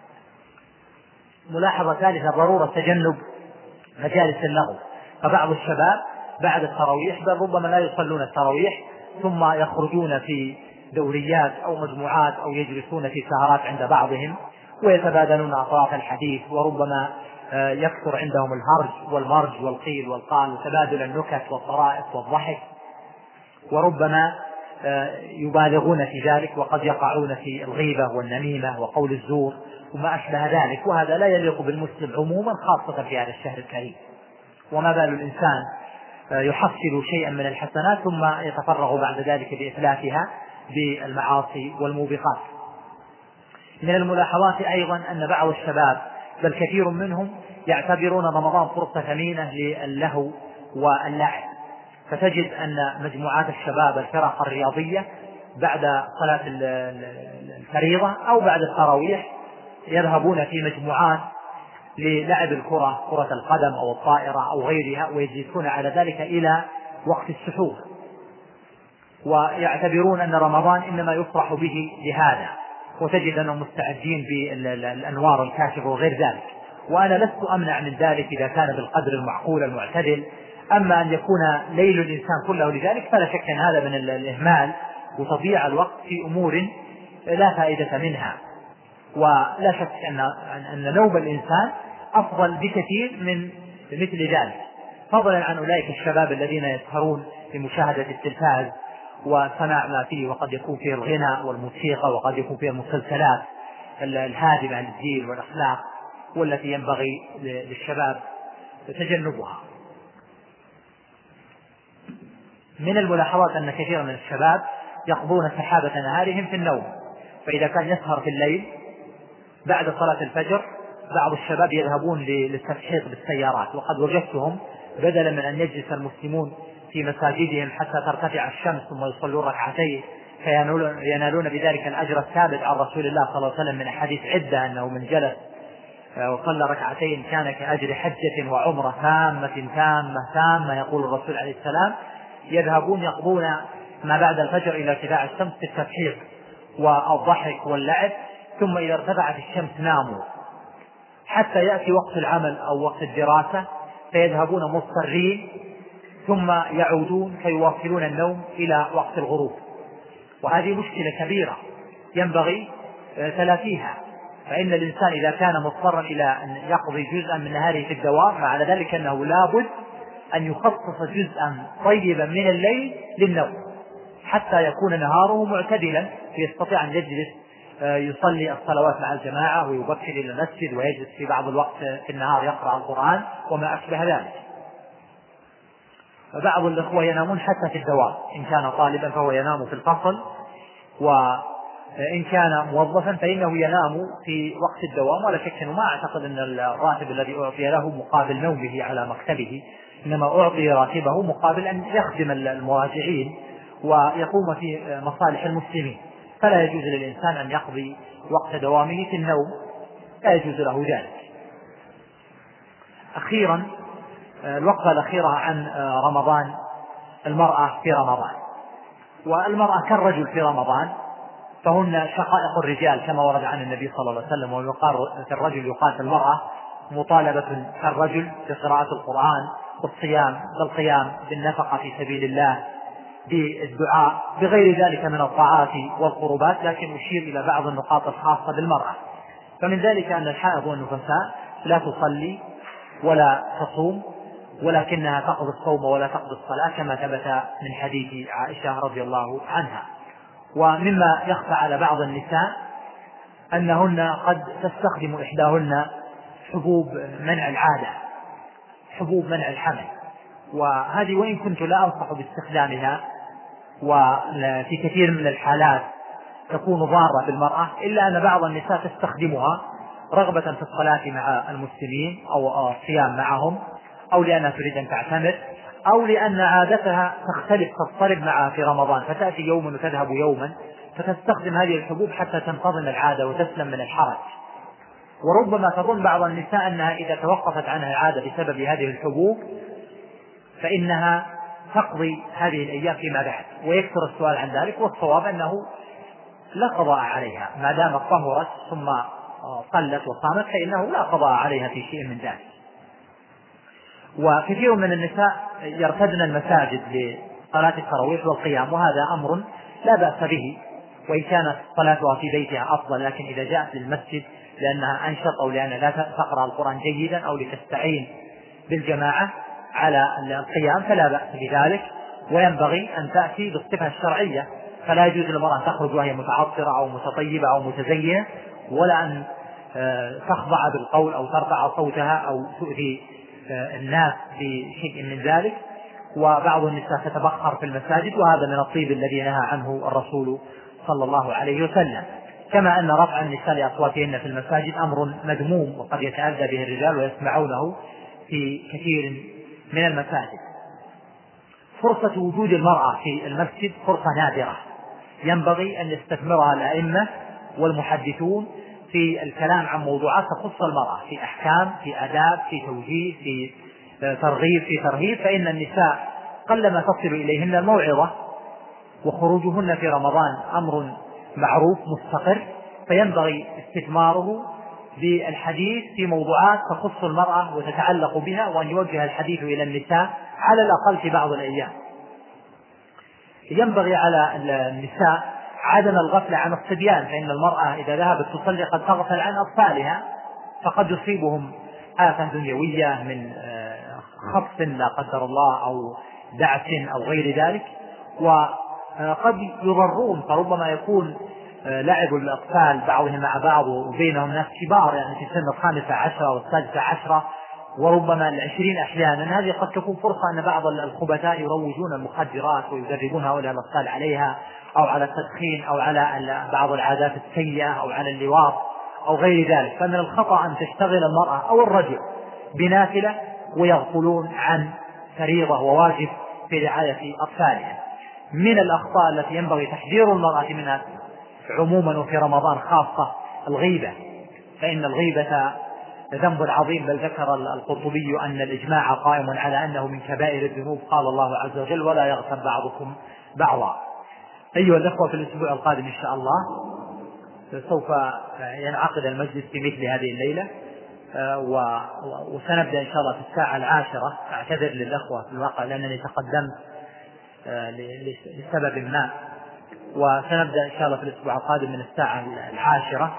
ملاحظة ثالثة: ضرورة تجنب مجالس اللغو. فبعض الشباب بعد التراويح بل ربما لا يصلون التراويح ثم يخرجون في دوريات أو مجموعات أو يجلسون في سهرات عند بعضهم ويتبادلون أطراف الحديث، وربما يكثر عندهم الهرج والمرج والقيل والقال وتبادل النكت والطرائف والضحك، وربما يبالغون في ذلك وقد يقعون في الغيبة والنميمة وقول الزور وما أشبه ذلك. وهذا لا يليق بالمسلم عموما، خاصة في هذا الشهر الكريم. وما بال الإنسان يحصل شيئا من الحسنات ثم يتفرغ بعد ذلك بإتلافها بالمعاصي والموبقات. من الملاحظات أيضا أن بعض الشباب بل كثير منهم يعتبرون رمضان فرصة ثمينة للهو واللعب، فتجد أن مجموعات الشباب الفرق الرياضية بعد صلاة الفريضة أو بعد التراويح يذهبون في مجموعات للعب الكرة، كرة القدم أو الطائرة أو غيرها، ويجلسون على ذلك إلى وقت السحور، ويعتبرون أن رمضان إنما يفرح به لهذا، وتجد أنهم مستعدين بالأنوار الكاشفة وغير ذلك. وأنا لست أمنع من ذلك إذا كان بالقدر المعقول المعتدل. أما أن يكون ليل الإنسان كله لذلك فلا شك أن هذا من الإهمال وتضييع الوقت في أمور لا فائدة منها. ولا شك أن أن نوم الإنسان أفضل بكثير من مثل ذلك، فضلا عن أولئك الشباب الذين يسهرون لمشاهدة التلفاز وسماع ما فيه، وقد يكون فيه الغناء والموسيقى، وقد يكون فيه المسلسلات الهادمة للدين والأخلاق، والتي ينبغي للشباب تجنبها. من الملاحظات أن كثيرا من الشباب يقضون سحابة نهارهم في النوم، فإذا كان يسهر في الليل بعد صلاة الفجر بعض الشباب يذهبون للتفحيط بالسيارات، وقد وجدتهم بدلا من أن يجلس المسلمون في مساجدهم حتى ترتفع الشمس ثم يصلون ركعتين فينالون بذلك الأجر الثابت عن رسول الله صلى الله عليه وسلم من أحاديث عدة أنه من جلس وصلى ركعتين كان كأجر حجة وعمرة تامة تامة تامة يقول الرسول عليه السلام، يذهبون يقضون ما بعد الفجر إلى ارتفاع الشمس في التفحيط والضحك واللعب، ثم إذا ارتفعت الشمس ناموا حتى يأتي وقت العمل أو وقت الدراسة فيذهبون مضطرين، ثم يعودون فيواصلون النوم إلى وقت الغروب. وهذه مشكلة كبيرة ينبغي تلافيها، فإن الإنسان إذا كان مضطرا إلى أن يقضي جزءا من نهاره في الدوام مع ذلك أنه لابد أن يخصص جزءا طيبا من الليل للنوم حتى يكون نهاره معتدلا، فيستطيع أن يجلس يصلي الصلوات مع الجماعة ويبكر إلى المسجد ويجلس في بعض الوقت في النهار يقرأ القرآن وما أشبه ذلك. فبعض الأخوة ينامون حتى في الدوام، إن كان طالبا فهو ينام في الفصل، وإن كان موظفا فإنه ينام في وقت الدوام. ولا شك أنه ما أعتقد أن الراتب الذي أعطي له مقابل نومه على مكتبه، إنما أعطي راتبه مقابل أن يخدم المراجعين ويقوم في مصالح المسلمين، فلا يجوز للإنسان أن يقضي وقت دوامه في النوم، لا يجوز له ذلك. أخيرا الوقفة الأخيرة عن رمضان، المرأة في رمضان. والمرأة كالرجل في رمضان، فهن شقائق الرجال كما ورد عن النبي صلى الله عليه وسلم، ويقال في الرجل يقال في المرأة مطالبة كالرجل بقراءة القرآن بالصيام بالقيام بالنفقة في سبيل الله بالدعاء بغير ذلك من الطاعات والقربات، لكن أشير إلى بعض النقاط الخاصة بالمرأة. فمن ذلك أن الحائض والنفساء لا تصلي ولا تصوم، ولكنها تقضي الصوم ولا تقضي الصلاة كما ثبت من حديث عائشة رضي الله عنها. ومما يخفى على بعض النساء أنهن قد تستخدم إحداهن حبوب منع العادة، حبوب منع الحمل، وهذه وإن كنت لا أنصح باستخدامها وفي كثير من الحالات تكون ضارة بالمرأة، إلا أن بعض النساء تستخدمها رغبة في الصلاة مع المسلمين أو الصيام معهم، أو لأنها تريد أن تعتمر، أو لأن عادتها تختلف تضطرب معها في رمضان فتأتي يوما وتذهب يوما، فتستخدم هذه الحبوب حتى تنتظم العادة وتسلم من الحرج. وربما تظن بعض النساء أنها إذا توقفت عنها العادة بسبب هذه الحبوب فإنها تقضي هذه الأيام فيما بعد، ويكثر السؤال عن ذلك. والصواب أنه لا قضاء عليها ما دامت طهرت ثم صلت وصامت، فإنه لا قضاء عليها في شيء من ذلك. وكثير من النساء يرتدن المساجد لصلاة التراويح والقيام، وهذا أمر لا بأس به، وإن كانت صلاتها في بيتها أفضل، لكن إذا جاءت للمسجد لأنها أنشط أو لأنها لا تقرأ القرآن جيدا أو لتستعين بالجماعة على القيام فلا بأس بذلك، وينبغي أن تأتي بالصفة الشرعية، فلا يجوز للمرأة أن تخرج وهي متعطرة أو متطيبة أو متزينة، ولا أن تخضع بالقول أو ترفع صوتها أو تؤذي الناس بشيء من ذلك. وبعض النساء تتبخر في المساجد، وهذا من الطيب الذي نهى عنه الرسول صلى الله عليه وسلم. كما أن رفع النساء لأصواتهن في المساجد أمر مذموم وقد يتأذى به الرجال ويسمعونه في كثير من المساجد. فرصة وجود المرأة في المسجد فرصة نادرة ينبغي أن يستثمرها الأئمة والمحدثون في الكلام عن موضوعات تخص المرأة، في أحكام، في آداب، في توجيه، في ترغيب، في ترهيب. فإن النساء قلما تصل إليهن الموعظة، وخروجهن في رمضان أمر معروف مستقر، فينبغي استثماره بالحديث في موضوعات تخص المرأة وتتعلق بها، وأن يوجه الحديث إلى النساء على الأقل في بعض الأيام. ينبغي على النساء عدم الغفلة عن الصبيان، فإن المرأة إذا ذهبت تصلي قد تغفل عن أطفالها، فقد يصيبهم آفة دنيوية من خطف لا قدر الله أو دعس أو غير ذلك، وقد يضرون، فربما يكون لعب الأطفال بعضهم مع بعض وبينهم ناس كبار يعني في سن الخامسة عشرة والسادسة عشرة وربما العشرين أحيانا. هذه قد تكون فرصة أن بعض الخبثاء يروجون المخدرات ويدربون هؤلاء الأطفال عليها، أو على التدخين، أو على بعض العادات السيئة، أو على اللواط أو غير ذلك. فمن الخطأ أن تشتغل المرأة أو الرجل بنافلة ويغفلون عن فريضة وواجب في رعاية أطفالهم. من الأخطاء التي ينبغي تحذير المرأة منها عموما وفي رمضان خاصة الغيبة، فإن الغيبة ذنب عظيم، بل ذكر القرطبي أن الإجماع قائم على أنه من كبائر الذنوب، قال الله عز وجل ولا يغتب بعضكم بعضا. أيها الأخوة، في الأسبوع القادم إن شاء الله سوف ينعقد المجلس في مثل هذه الليلة، وسنبدأ إن شاء الله في الساعة العاشرة. أعتذر للأخوة في الواقع لأنني تقدمت لسبب ما، وسنبدأ إن شاء الله في الأسبوع القادم من الساعة العاشرة،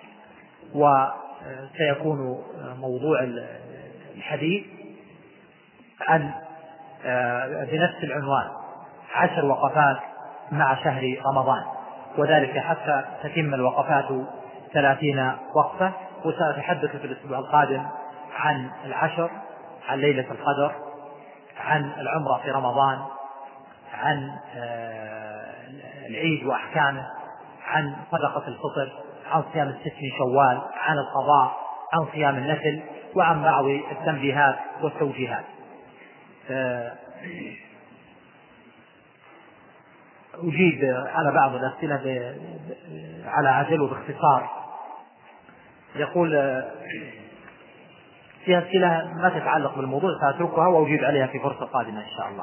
وسيكون موضوع الحديث عن بنفس العنوان عشر وقفات مع شهر رمضان، وذلك حتى تتم الوقفات ثلاثين وقفة. وسأتحدث في الأسبوع القادم عن العشر، عن ليلة القدر، عن العمرة في رمضان، عن العيد وأحكامه، عن صدقة الفطر، عن صيام الست من شوال، عن القضاء، عن صيام النفل، وعن بعض التنبيهات والتوجيهات. أجيب على بعض الأسئلة على عجل وباختصار. يقول فيها أسئلة ما تتعلق بالموضوع سأتركها وأجيب عليها في فرصة قادمة إن شاء الله.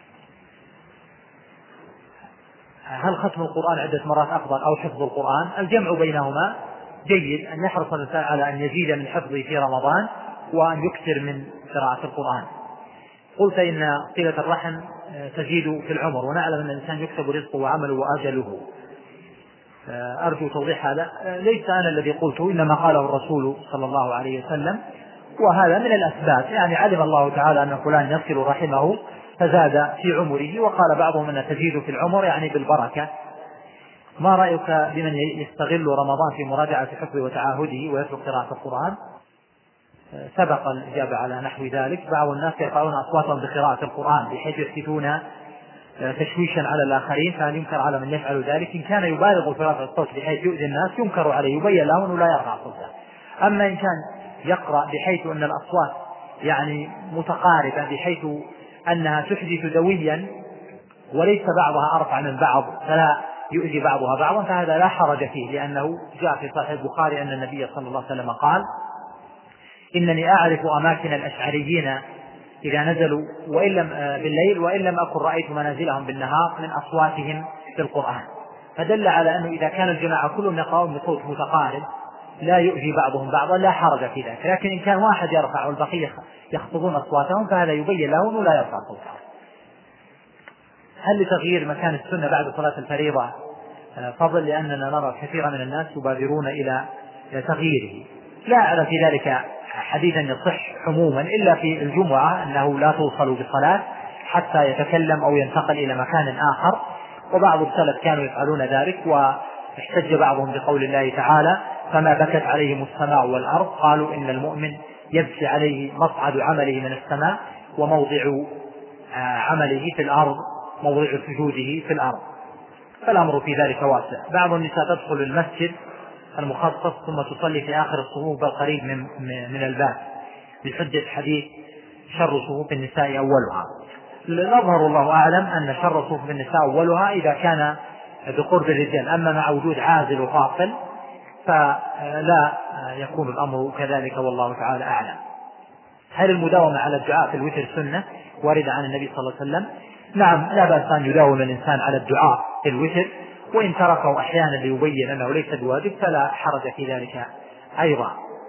هل ختم القرآن عدة مرات أفضل أو حفظ القرآن؟ الجمع بينهما جيد، أن يحرص الإنسان على أن يزيد من حفظه في رمضان وأن يكثر من قراءة القرآن. قلت إن صلة الرحم تزيد في العمر، ونعلم أن الإنسان يكتب رزقه وعمله وأجله. أرجو توضيح هذا. ليس أنا الذي قلته، إنما قاله الرسول صلى الله عليه وسلم، وهذا من الأسباب. يعني علم الله تعالى أن فلان يصل رحمه فزاد في عمره، وقال بعضهم أن تزيد في العمر يعني بالبركة. ما رأيك بمن يستغل رمضان في مراجعة حفظه وتعاهده ويترك قراءة القرآن؟ سبق الإجابة على نحو ذلك. بعض الناس يرفعون أصواتهم بقراءة القرآن بحيث يحدثون تشويشا على الآخرين، فهل ينكر على من يفعل ذلك؟ إن كان يبالغ في رفع الصوت بحيث يؤذي الناس ينكر عليه، يبين له أنه لا يرفع صوته. أما إن كان يقرأ بحيث أن الأصوات يعني متقاربة بحيث أنها تحدث دويا وليس بعضها أرفع من بعض فلا يؤذي بعضها بعضا، فهذا لا حرج فيه، لأنه جاء في صحيح البخاري أن النبي صلى الله عليه وسلم قال إنني أعرف أماكن الأشعريين إذا نزلوا وإن لم بالليل وإن لم أكن رأيت منازلهم بالنهار من أصواتهم في القرآن. فدل على أنه إذا كان الجماعة كلهم يقرؤون بصوت متقارب لا يؤذي بعضهم بعضا لا حرج في ذلك. لكن إن كان واحد يرفع والبقية يخفضون أصواتهم فهذا يبين له أنه لا يرفع صوته. هل لتغيير مكان السنة بعد صلاة الفريضة فضل؟ لأننا نرى كثيرا من الناس يبادرون إلى تغييره. لا أعلم في ذلك حديثا يصح عموما إلا في الجمعة أنه لا توصل بصلاة حتى يتكلم أو ينتقل إلى مكان آخر، وبعض السلف كانوا يفعلون ذلك، واحتج بعضهم بقول الله تعالى فما بكت عليهم السماء والأرض، قالوا إن المؤمن يبكي عليه مصعد عمله من السماء وموضع عمله في الأرض، موضع سجوده في الأرض، فالأمر في ذلك واسع. بعض النساء تدخل المسجد المخصص ثم تصلي في آخر الصفوف بل قريب من, من الباب بحجة حديث شر صفوف النساء أولها. نظهر الله أعلم أن شر صفوف النساء أولها إذا كان بقرب الرجال، أما مع وجود عازل وفاصل فلا يكون الأمر كذلك، والله تعالى أعلم. هل المداومة على الدعاء في الوتر سنة وارد عن النبي صلى الله عليه وسلم؟ نعم، لا بأس أن يداوم الإنسان على الدعاء في الوتر، وإن تركه أحيانا ليبين أنه ليس بواجب فلا حرج في ذلك أيضا.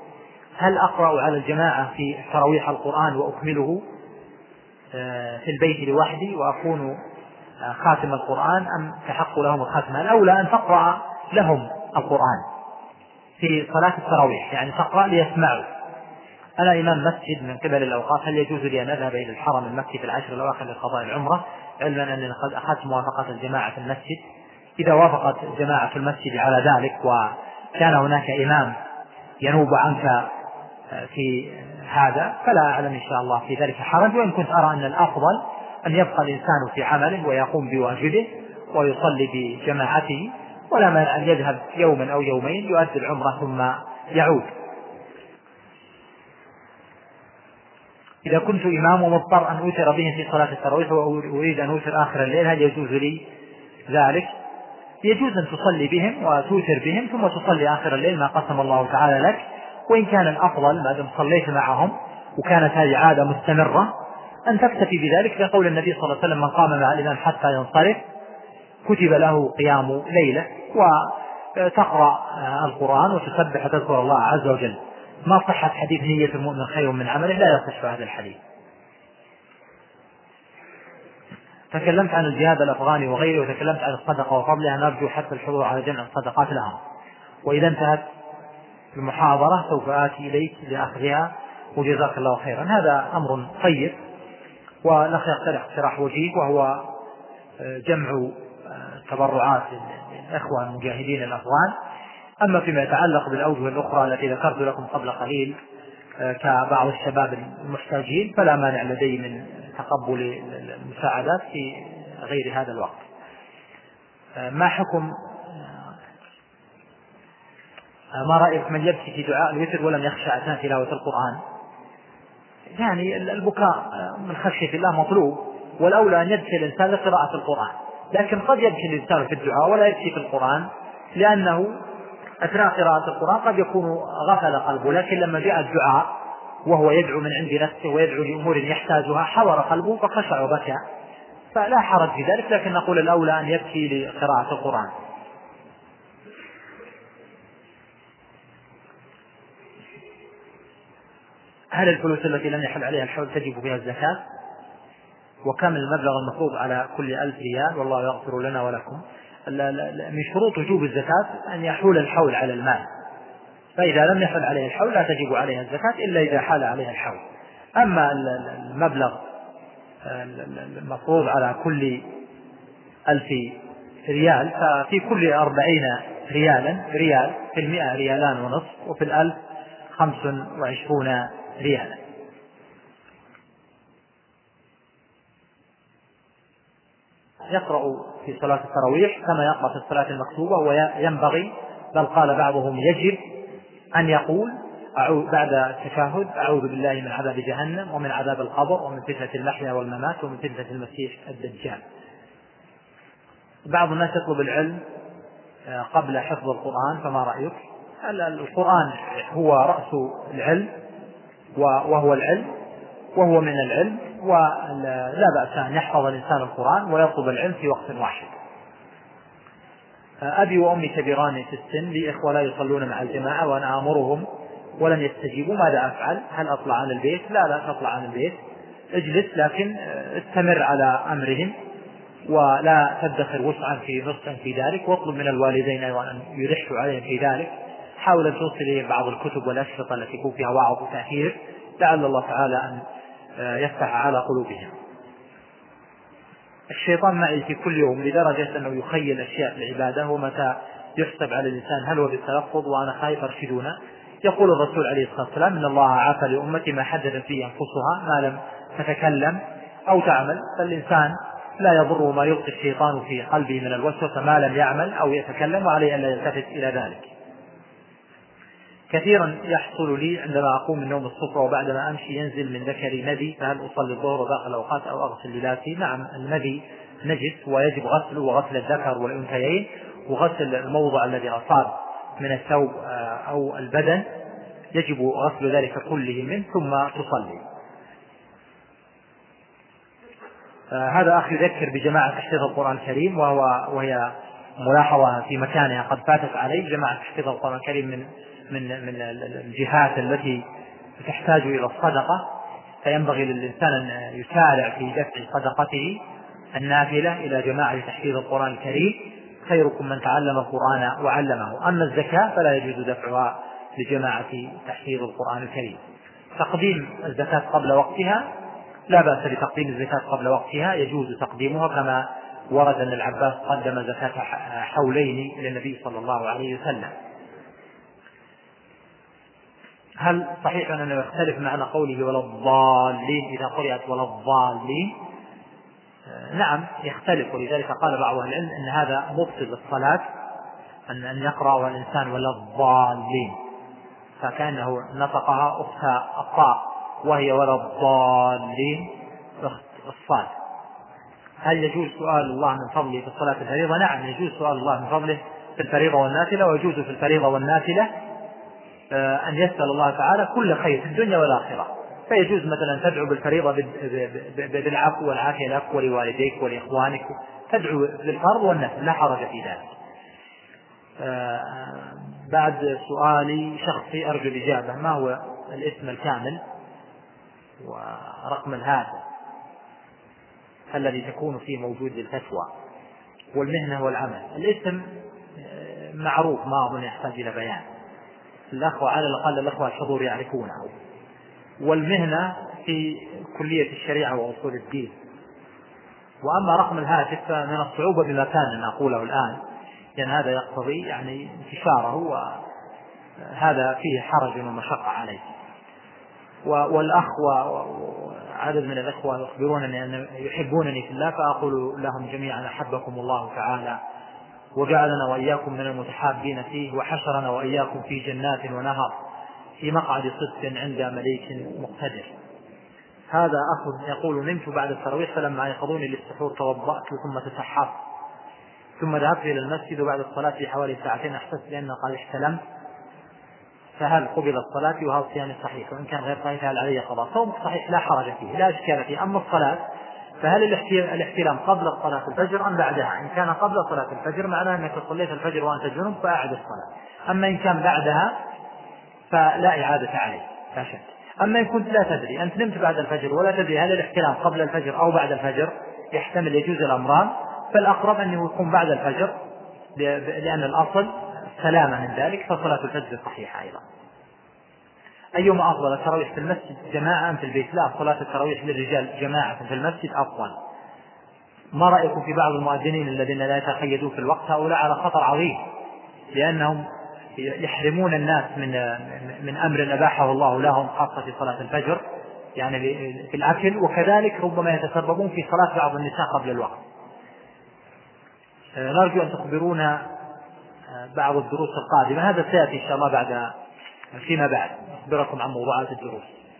هل أقرأ على الجماعة في تراويح القرآن وأكمله في البيت لوحدي وأكون خاتم القرآن، أم تحق لهم الختمة؟ الأولى أن تقرأ لهم القرآن في صلاة التراويح، يعني تقرأ ليسمعوا. أنا إمام مسجد من قبل الأوقاف، هل يجوز لي أن أذهب إلى الحرم المكي في العشر الأواخر لقضاء العمرة، علما أنني قد أخذت موافقة الجماعة في المسجد؟ إذا وافقت جماعة المسجد على ذلك وكان هناك إمام ينوب عنك في هذا فلا أعلم إن شاء الله في ذلك حرج، وإن كنت أرى أن الأفضل أن يبقى الإنسان في عمله ويقوم بواجبه ويصلي بجماعته، ولا مانع أن يذهب يوما أو يومين يؤدي العمرة ثم يعود. إذا كنت إمام ومضطر أن أوتر بهم في صلاة التراويح وأريد أن أوتر آخر الليل، هل يجوز لي ذلك؟ يجوز أن تصلي بهم وتوتر بهم ثم تصلي آخر الليل ما قسم الله تعالى لك، وإن كان الأفضل ما دام صليت معهم وكانت هذه عادة مستمرة أن تكتفي بذلك، لقول النبي صلى الله عليه وسلم: من قام مع الإمام حتى ينصرف كتب له قيام ليلة. وتقرأ القرآن وتسبح وتذكر الله عز وجل. ما صحة حديث نية المؤمن خير من عمله، لا يصح هذا الحديث. تكلمت عن الجهاد الأفغاني وغيره، وتكلمت عن الصدقة وفضلها، نرجو حتى الحضور على جمع الصدقات لها، وإذا انتهت المحاضرة سوف آتي إليك لأخذها، وجزاك الله خيرا. هذا أمر طيب، والأخ يقترح اقتراح وجيه، وهو جمع تبرعات للإخوة المجاهدين الأفغان. أما فيما يتعلق بالأوجه الأخرى التي ذكرت لكم قبل قليل كبعض الشباب المحتاجين، فلا مانع لدي من تقبل المساعدات في غير هذا الوقت. ما حكم ما رأيك من يبكي في دعاء الوتر ولم يخشى أثناء تلاوة القرآن؟ يعني البكاء من خشية الله مطلوب، والأولى أن يبكي الإنسان لقراءة القرآن، لكن قد يبكي الإنسان في الدعاء ولا يبكي في القرآن، لأنه أثناء قراءة القرآن قد يكون غفل قلبه، لكن لما جاء الدعاء وهو يدعو من عند نفسه ويدعو لأمور يحتاجها حضر قلبه فخشع وبكى، فلا حرج في ذلك، لكن نقول الأولى أن يبكي لقراءة القرآن. هل الفلوس التي لم يحل عليها الحول تجب فيها الزكاة؟ وكم المبلغ المفروض على كل ألف ريال؟ والله يغفر لنا ولكم. من شروط وجوب الزكاة أن يحول الحول على المال، فإذا لم يحل عليه الحول لا تجب عليها الزكاة إلا إذا حال عليها الحول. أما المبلغ المفروض على كل ألف ريال ففي كل أربعين ريالا ريال، في المئة ريالان ونصف، وفي الألف خمس وعشرون ريالا. يقرأ في صلاة التراويح كما يقرأ في الصلاة المكتوبة، وينبغي بل قال بعضهم يجب أن يقول بعد التشهد: أعوذ بالله من عذاب جهنم ومن عذاب القبر ومن فتنة المحيا والممات ومن فتنة المسيح الدجال. بعض الناس يطلب العلم قبل حفظ القرآن، فما رأيك؟ القرآن هو رأس العلم وهو العلم وهو من العلم، ولا بأس أن يحفظ الإنسان القرآن ويطلب العلم في وقت واحد. أبي وأمي كبيران في السن، لي إخوة لا يصلون مع الجماعة وأنا آمرهم ولم يستجيبوا، ماذا أفعل؟ هل أطلع عن البيت؟ لا لا تطلع عن البيت، اجلس، لكن استمر على أمرهم ولا تدخر وسعا في نصح في ذلك، واطلب من الوالدين أيضا أن يلحوا عليهم في ذلك. حاول أن توصل إليهم بعض الكتب والأشرطة التي يكون فيها وعظ وتأثير، لعل الله تعالى أن يفتح على قلوبهم. الشيطان معي في كل يوم لدرجة أنه يخيل أشياء العبادة، ومتى يحسب على الإنسان هل هو بالتلفظ وأنا خايف أرشدونه. يقول الرسول عليه الصلاة والسلام: إن الله عافى لأمتي ما حدث فيه أنفسها ما لم تتكلم أو تعمل. فالإنسان لا يضر ما يلقي الشيطان في قلبه من الوسوسة ما لم يعمل أو يتكلم، وعليه أن لا يلتفت إلى ذلك. كثيرا يحصل لي عندما أقوم من نوم الصبح وبعدما أمشي ينزل من ذكري مذي، فهل أصلي الظهر باقي الأوقات أو أغسل لباسي؟ نعم، المذي نجس ويجب غسله، وغسل الذكر والأنثيين، وغسل الموضع الذي أصاب من الثوب أو البدن يجب غسل ذلك كله منه ثم تصلي. هذا أخي يذكر بجماعة تحفيظ القرآن الكريم، وهو وهي ملاحظة في مكانها قد فاتت عليه. جماعة تحفيظ القرآن الكريم من من من الجهات التي تحتاج إلى الصدقة، فينبغي للإنسان أن يسارع في دفع صدقته النافلة إلى جماعة تحفيظ القرآن الكريم، خيركم من تعلم القرآن وعلمه. أما الزكاة فلا يجوز دفعها لجماعة تحفيظ القرآن الكريم. تقديم الزكاة قبل وقتها لا بأس بتقديم الزكاة قبل وقتها، يجوز تقديمها كما ورد أن العباس قدم زكاة حولين إلى النبي صلى الله عليه وسلم. هل صحيح أنه يختلف معنى قوله ولا الضالين إذا قرأت ولا الضالين؟ نعم يختلف، ولذلك قال بعض أهل العلم أن هذا مبطل الصلاة، أن أن يقرأ الإنسان ولا الضالين، فكأنه نطقها أخت الطاء وهي ولا الضالين الصاد. هل يجوز سؤال الله من فضله في الصلاة الفريضة؟ نعم يجوز سؤال الله من فضله في الفريضة والنافلة، ويجوز في الفريضة والنافلة أن يسأل الله تعالى كل خير في الدنيا والآخرة. فيجوز مثلا تدعو بالفريضة بالعفو والعافية لك ولوالديك ولإخوانك، تدعو للفرض والنفل لا حرج في ذلك. بعد سؤالي شخصي أرجو الإجابة: ما هو الاسم الكامل ورقم الهاتف الذي تكون فيه موجود للفتوى، والمهنة والعمل؟ الاسم معروف ما أظن يحتاج إلى بيان، الأخوة على الأقل الأخوة الحضور يعرفونه. والمهنة في كلية الشريعة وأصول الدين. وأما رقم الهاتف فمن الصعوبة بمكان أن أقوله الآن، لأن هذا يقتضي يعني انتشاره، وهذا فيه حرج ومشقة عليه. والأخوة عدد من الأخوة يخبرونني أن يحبونني في الله، فأقول لهم جميعا أحبكم الله تعالى، وجعلنا وإياكم من المتحابين فيه، وحشرنا وإياكم في جنات ونهر في مقعد صدق عند مليك مقتدر. هذا أخ يقول: نمت بعد التراويح فلما أيقظوني للسحور توضأت ثم تسحرت ثم ذهبت إلى المسجد، وبعد الصلاة بحوالي ساعتين أحسست بأنه قد احتلمت، فهل قبل الصلاة وهل صيامي صحيح؟ وإن كان غير صحيح هل علي قضاء؟ صوم صحيح لا حرج فيه لا إشكال فيه. أما الصلاة فهل الاحتلام قبل صلاة الفجر أم بعدها؟ إن كان قبل صلاة الفجر معناه أنك صليت الفجر وأنت جنب فأعد الصلاة. أما إن كان بعدها فلا إعادة عليه لا شك. أما إن كنت لا تدري، أنت نمت بعد الفجر ولا تدري هل الاحتلام قبل الفجر أو بعد الفجر، يحتمل يجوز الأمران، فالأقرب أنه يكون بعد الفجر لأن الأصل سلامة من ذلك، فصلاة الفجر صحيحة أيضا. أيما أفضل، التراويح في المسجد جماعة أم في البيت؟ لا، صلاة التراويح للرجال جماعة في المسجد أفضل. ما رأيكم في بعض المؤذنين الذين لا يتقيدون في الوقت؟ هؤلاء على خطر عظيم، لأنهم يحرمون الناس من من أمر أباحه الله لهم، خاصة في صلاة الفجر يعني في الأكل، وكذلك ربما يتسببون في صلاة بعض النساء قبل الوقت. نرجو أن تخبرونا بعض الدروس القادمة، هذا سيأتي إن شاء الله بعد فيما بعد أخبركم عن موضوعات الدروس.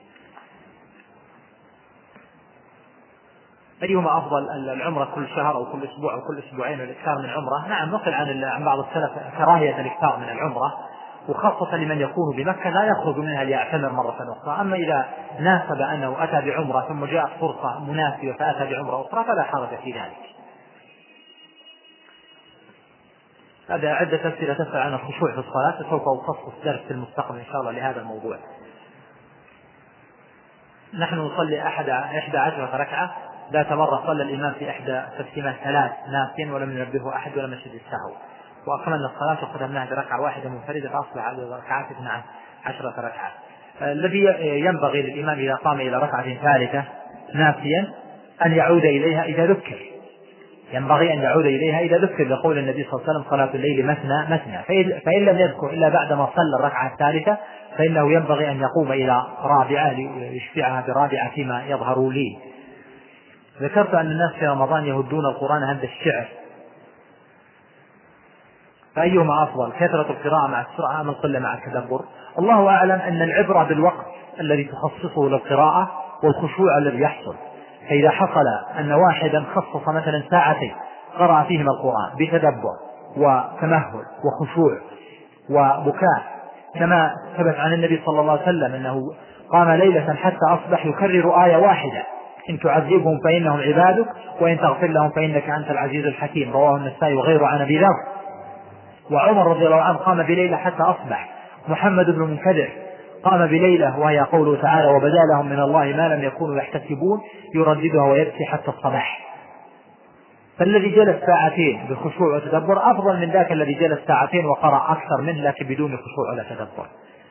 أيهما أفضل، العمرة كل شهر أو كل أسبوع أو كل أسبوعين والإكثار من العمرة؟ نعم، نقل عن عن بعض السلف كراهية الإكثار من العمرة، وخاصة لمن يكون بمكة لا يخرج منها ليعتمر مرة أخرى. أما إذا ناسب أنه أتى بعمرة ثم جاءت فرصة مناسبة فأتى بعمرة أخرى فلا حرج في ذلك. هذا عدة أسئلة تسأل عن الخشوع في الصلاة، سوف أخصص درس في المستقبل إن شاء الله لهذا الموضوع. نحن نصلي أحد إحدى عشرة ركعة، ذات مرة صلى الإمام في إحدى تقسيمات ثلاث ناسيا ولم ينبهه أحد ولم يشهد السهو، وأكملنا الصلاة وختمناها بركعة واحدة منفردة فأصبح على الركعات اثنا عشرة ركعة. الذي ينبغي للإمام إذا قام إلى ركعة ثالثة ناسيا أن يعود إليها إذا ذكر، ينبغي أن يعود إليها إذا ذكر، لقول النبي صلى الله عليه وسلم: صلاة الليل مثنى مثنى. فإن لم يذكر إلا بعدما صلى الركعة الثالثة فإنه ينبغي أن يقوم إلى رابعة ليشفعها برابعة فيما يظهر لي. ذكرت أن الناس في رمضان يهدون القرآن هد الشعر، فأيهما أفضل، كثرة القراءة مع السرعة أم القلة مع التدبر؟ الله أعلم أن العبرة بالوقت الذي تخصصه للقراءة والخشوع الذي يحصل. فإذا حصل أن واحدا خصص مثلا ساعتين قرأ فيهما القرآن بتدبر وتمهل وخشوع وبكاء، كما ثبت عن النبي صلى الله عليه وسلم أنه قام ليلة حتى أصبح يكرر آية واحدة: إن تعذبهم فإنهم عبادك وإن تغفر لهم فإنك أنت العزيز الحكيم، رواه النسائي وغيره عن أبي ذر. وعمر رضي الله عنه قام بليلة حتى أصبح محمد بن منكدر قام بليلة وهي قوله تعالى وبدا لهم من الله ما لم يكونوا يحتسبون يرددها ويبكي حتى الصباح. فالذي جلس ساعتين بخشوع وتدبر أفضل من ذاك الذي جلس ساعتين وقرأ أكثر منه لكن بدون خشوع ولا تدبر.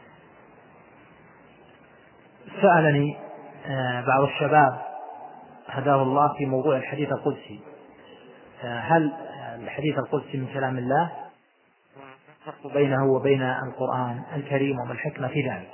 سألني بعض الشباب هداه الله في موضوع الحديث القدسي، هل الحديث القدسي من كلام الله؟ الفرق بينه وبين القرآن الكريم وما الحكمة في ذلك؟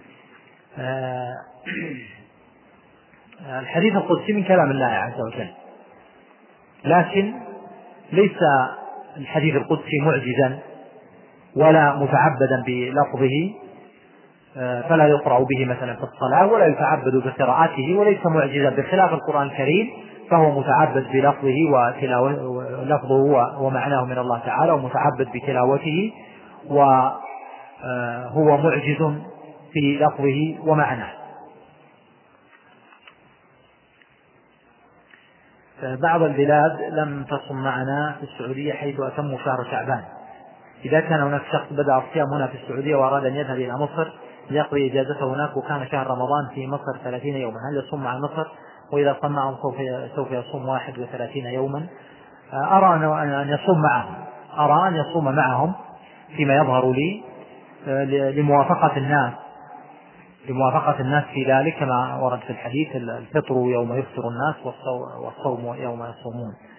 الحديث القدسي من كلام الله عز وجل، لكن ليس الحديث القدسي معجزا ولا متعبدا بلفظه، فلا يقرأ به مثلا في الصلاة ولا يتعبد بقراءته، وليس معجزا بخلاف القرآن الكريم فهو متعبد بلفظه ولفظه ومعناه من الله تعالى ومتعبد بتلاوته، وهو معجز في لفظه ومعناه. بعض البلاد لم تصم معنا في السعودية حيث أتموا شهر شعبان. إذا كان هناك شخص بدأ الصيام هنا في السعودية وأراد أن يذهب إلى مصر ليقضي إجازته هناك وكان شهر رمضان في مصر ثلاثين يوما، هل يصوم مع مصر؟ وإذا صام معهم سوف يصوم واحد وثلاثين يوما؟ أرى أن يصوم معهم، أرى أن يصوم معهم فيما يظهر لي لموافقة الناس لموافقة الناس في ذلك كما ورد في الحديث الفطر يوم يفطر الناس والصوم يوم يصومون.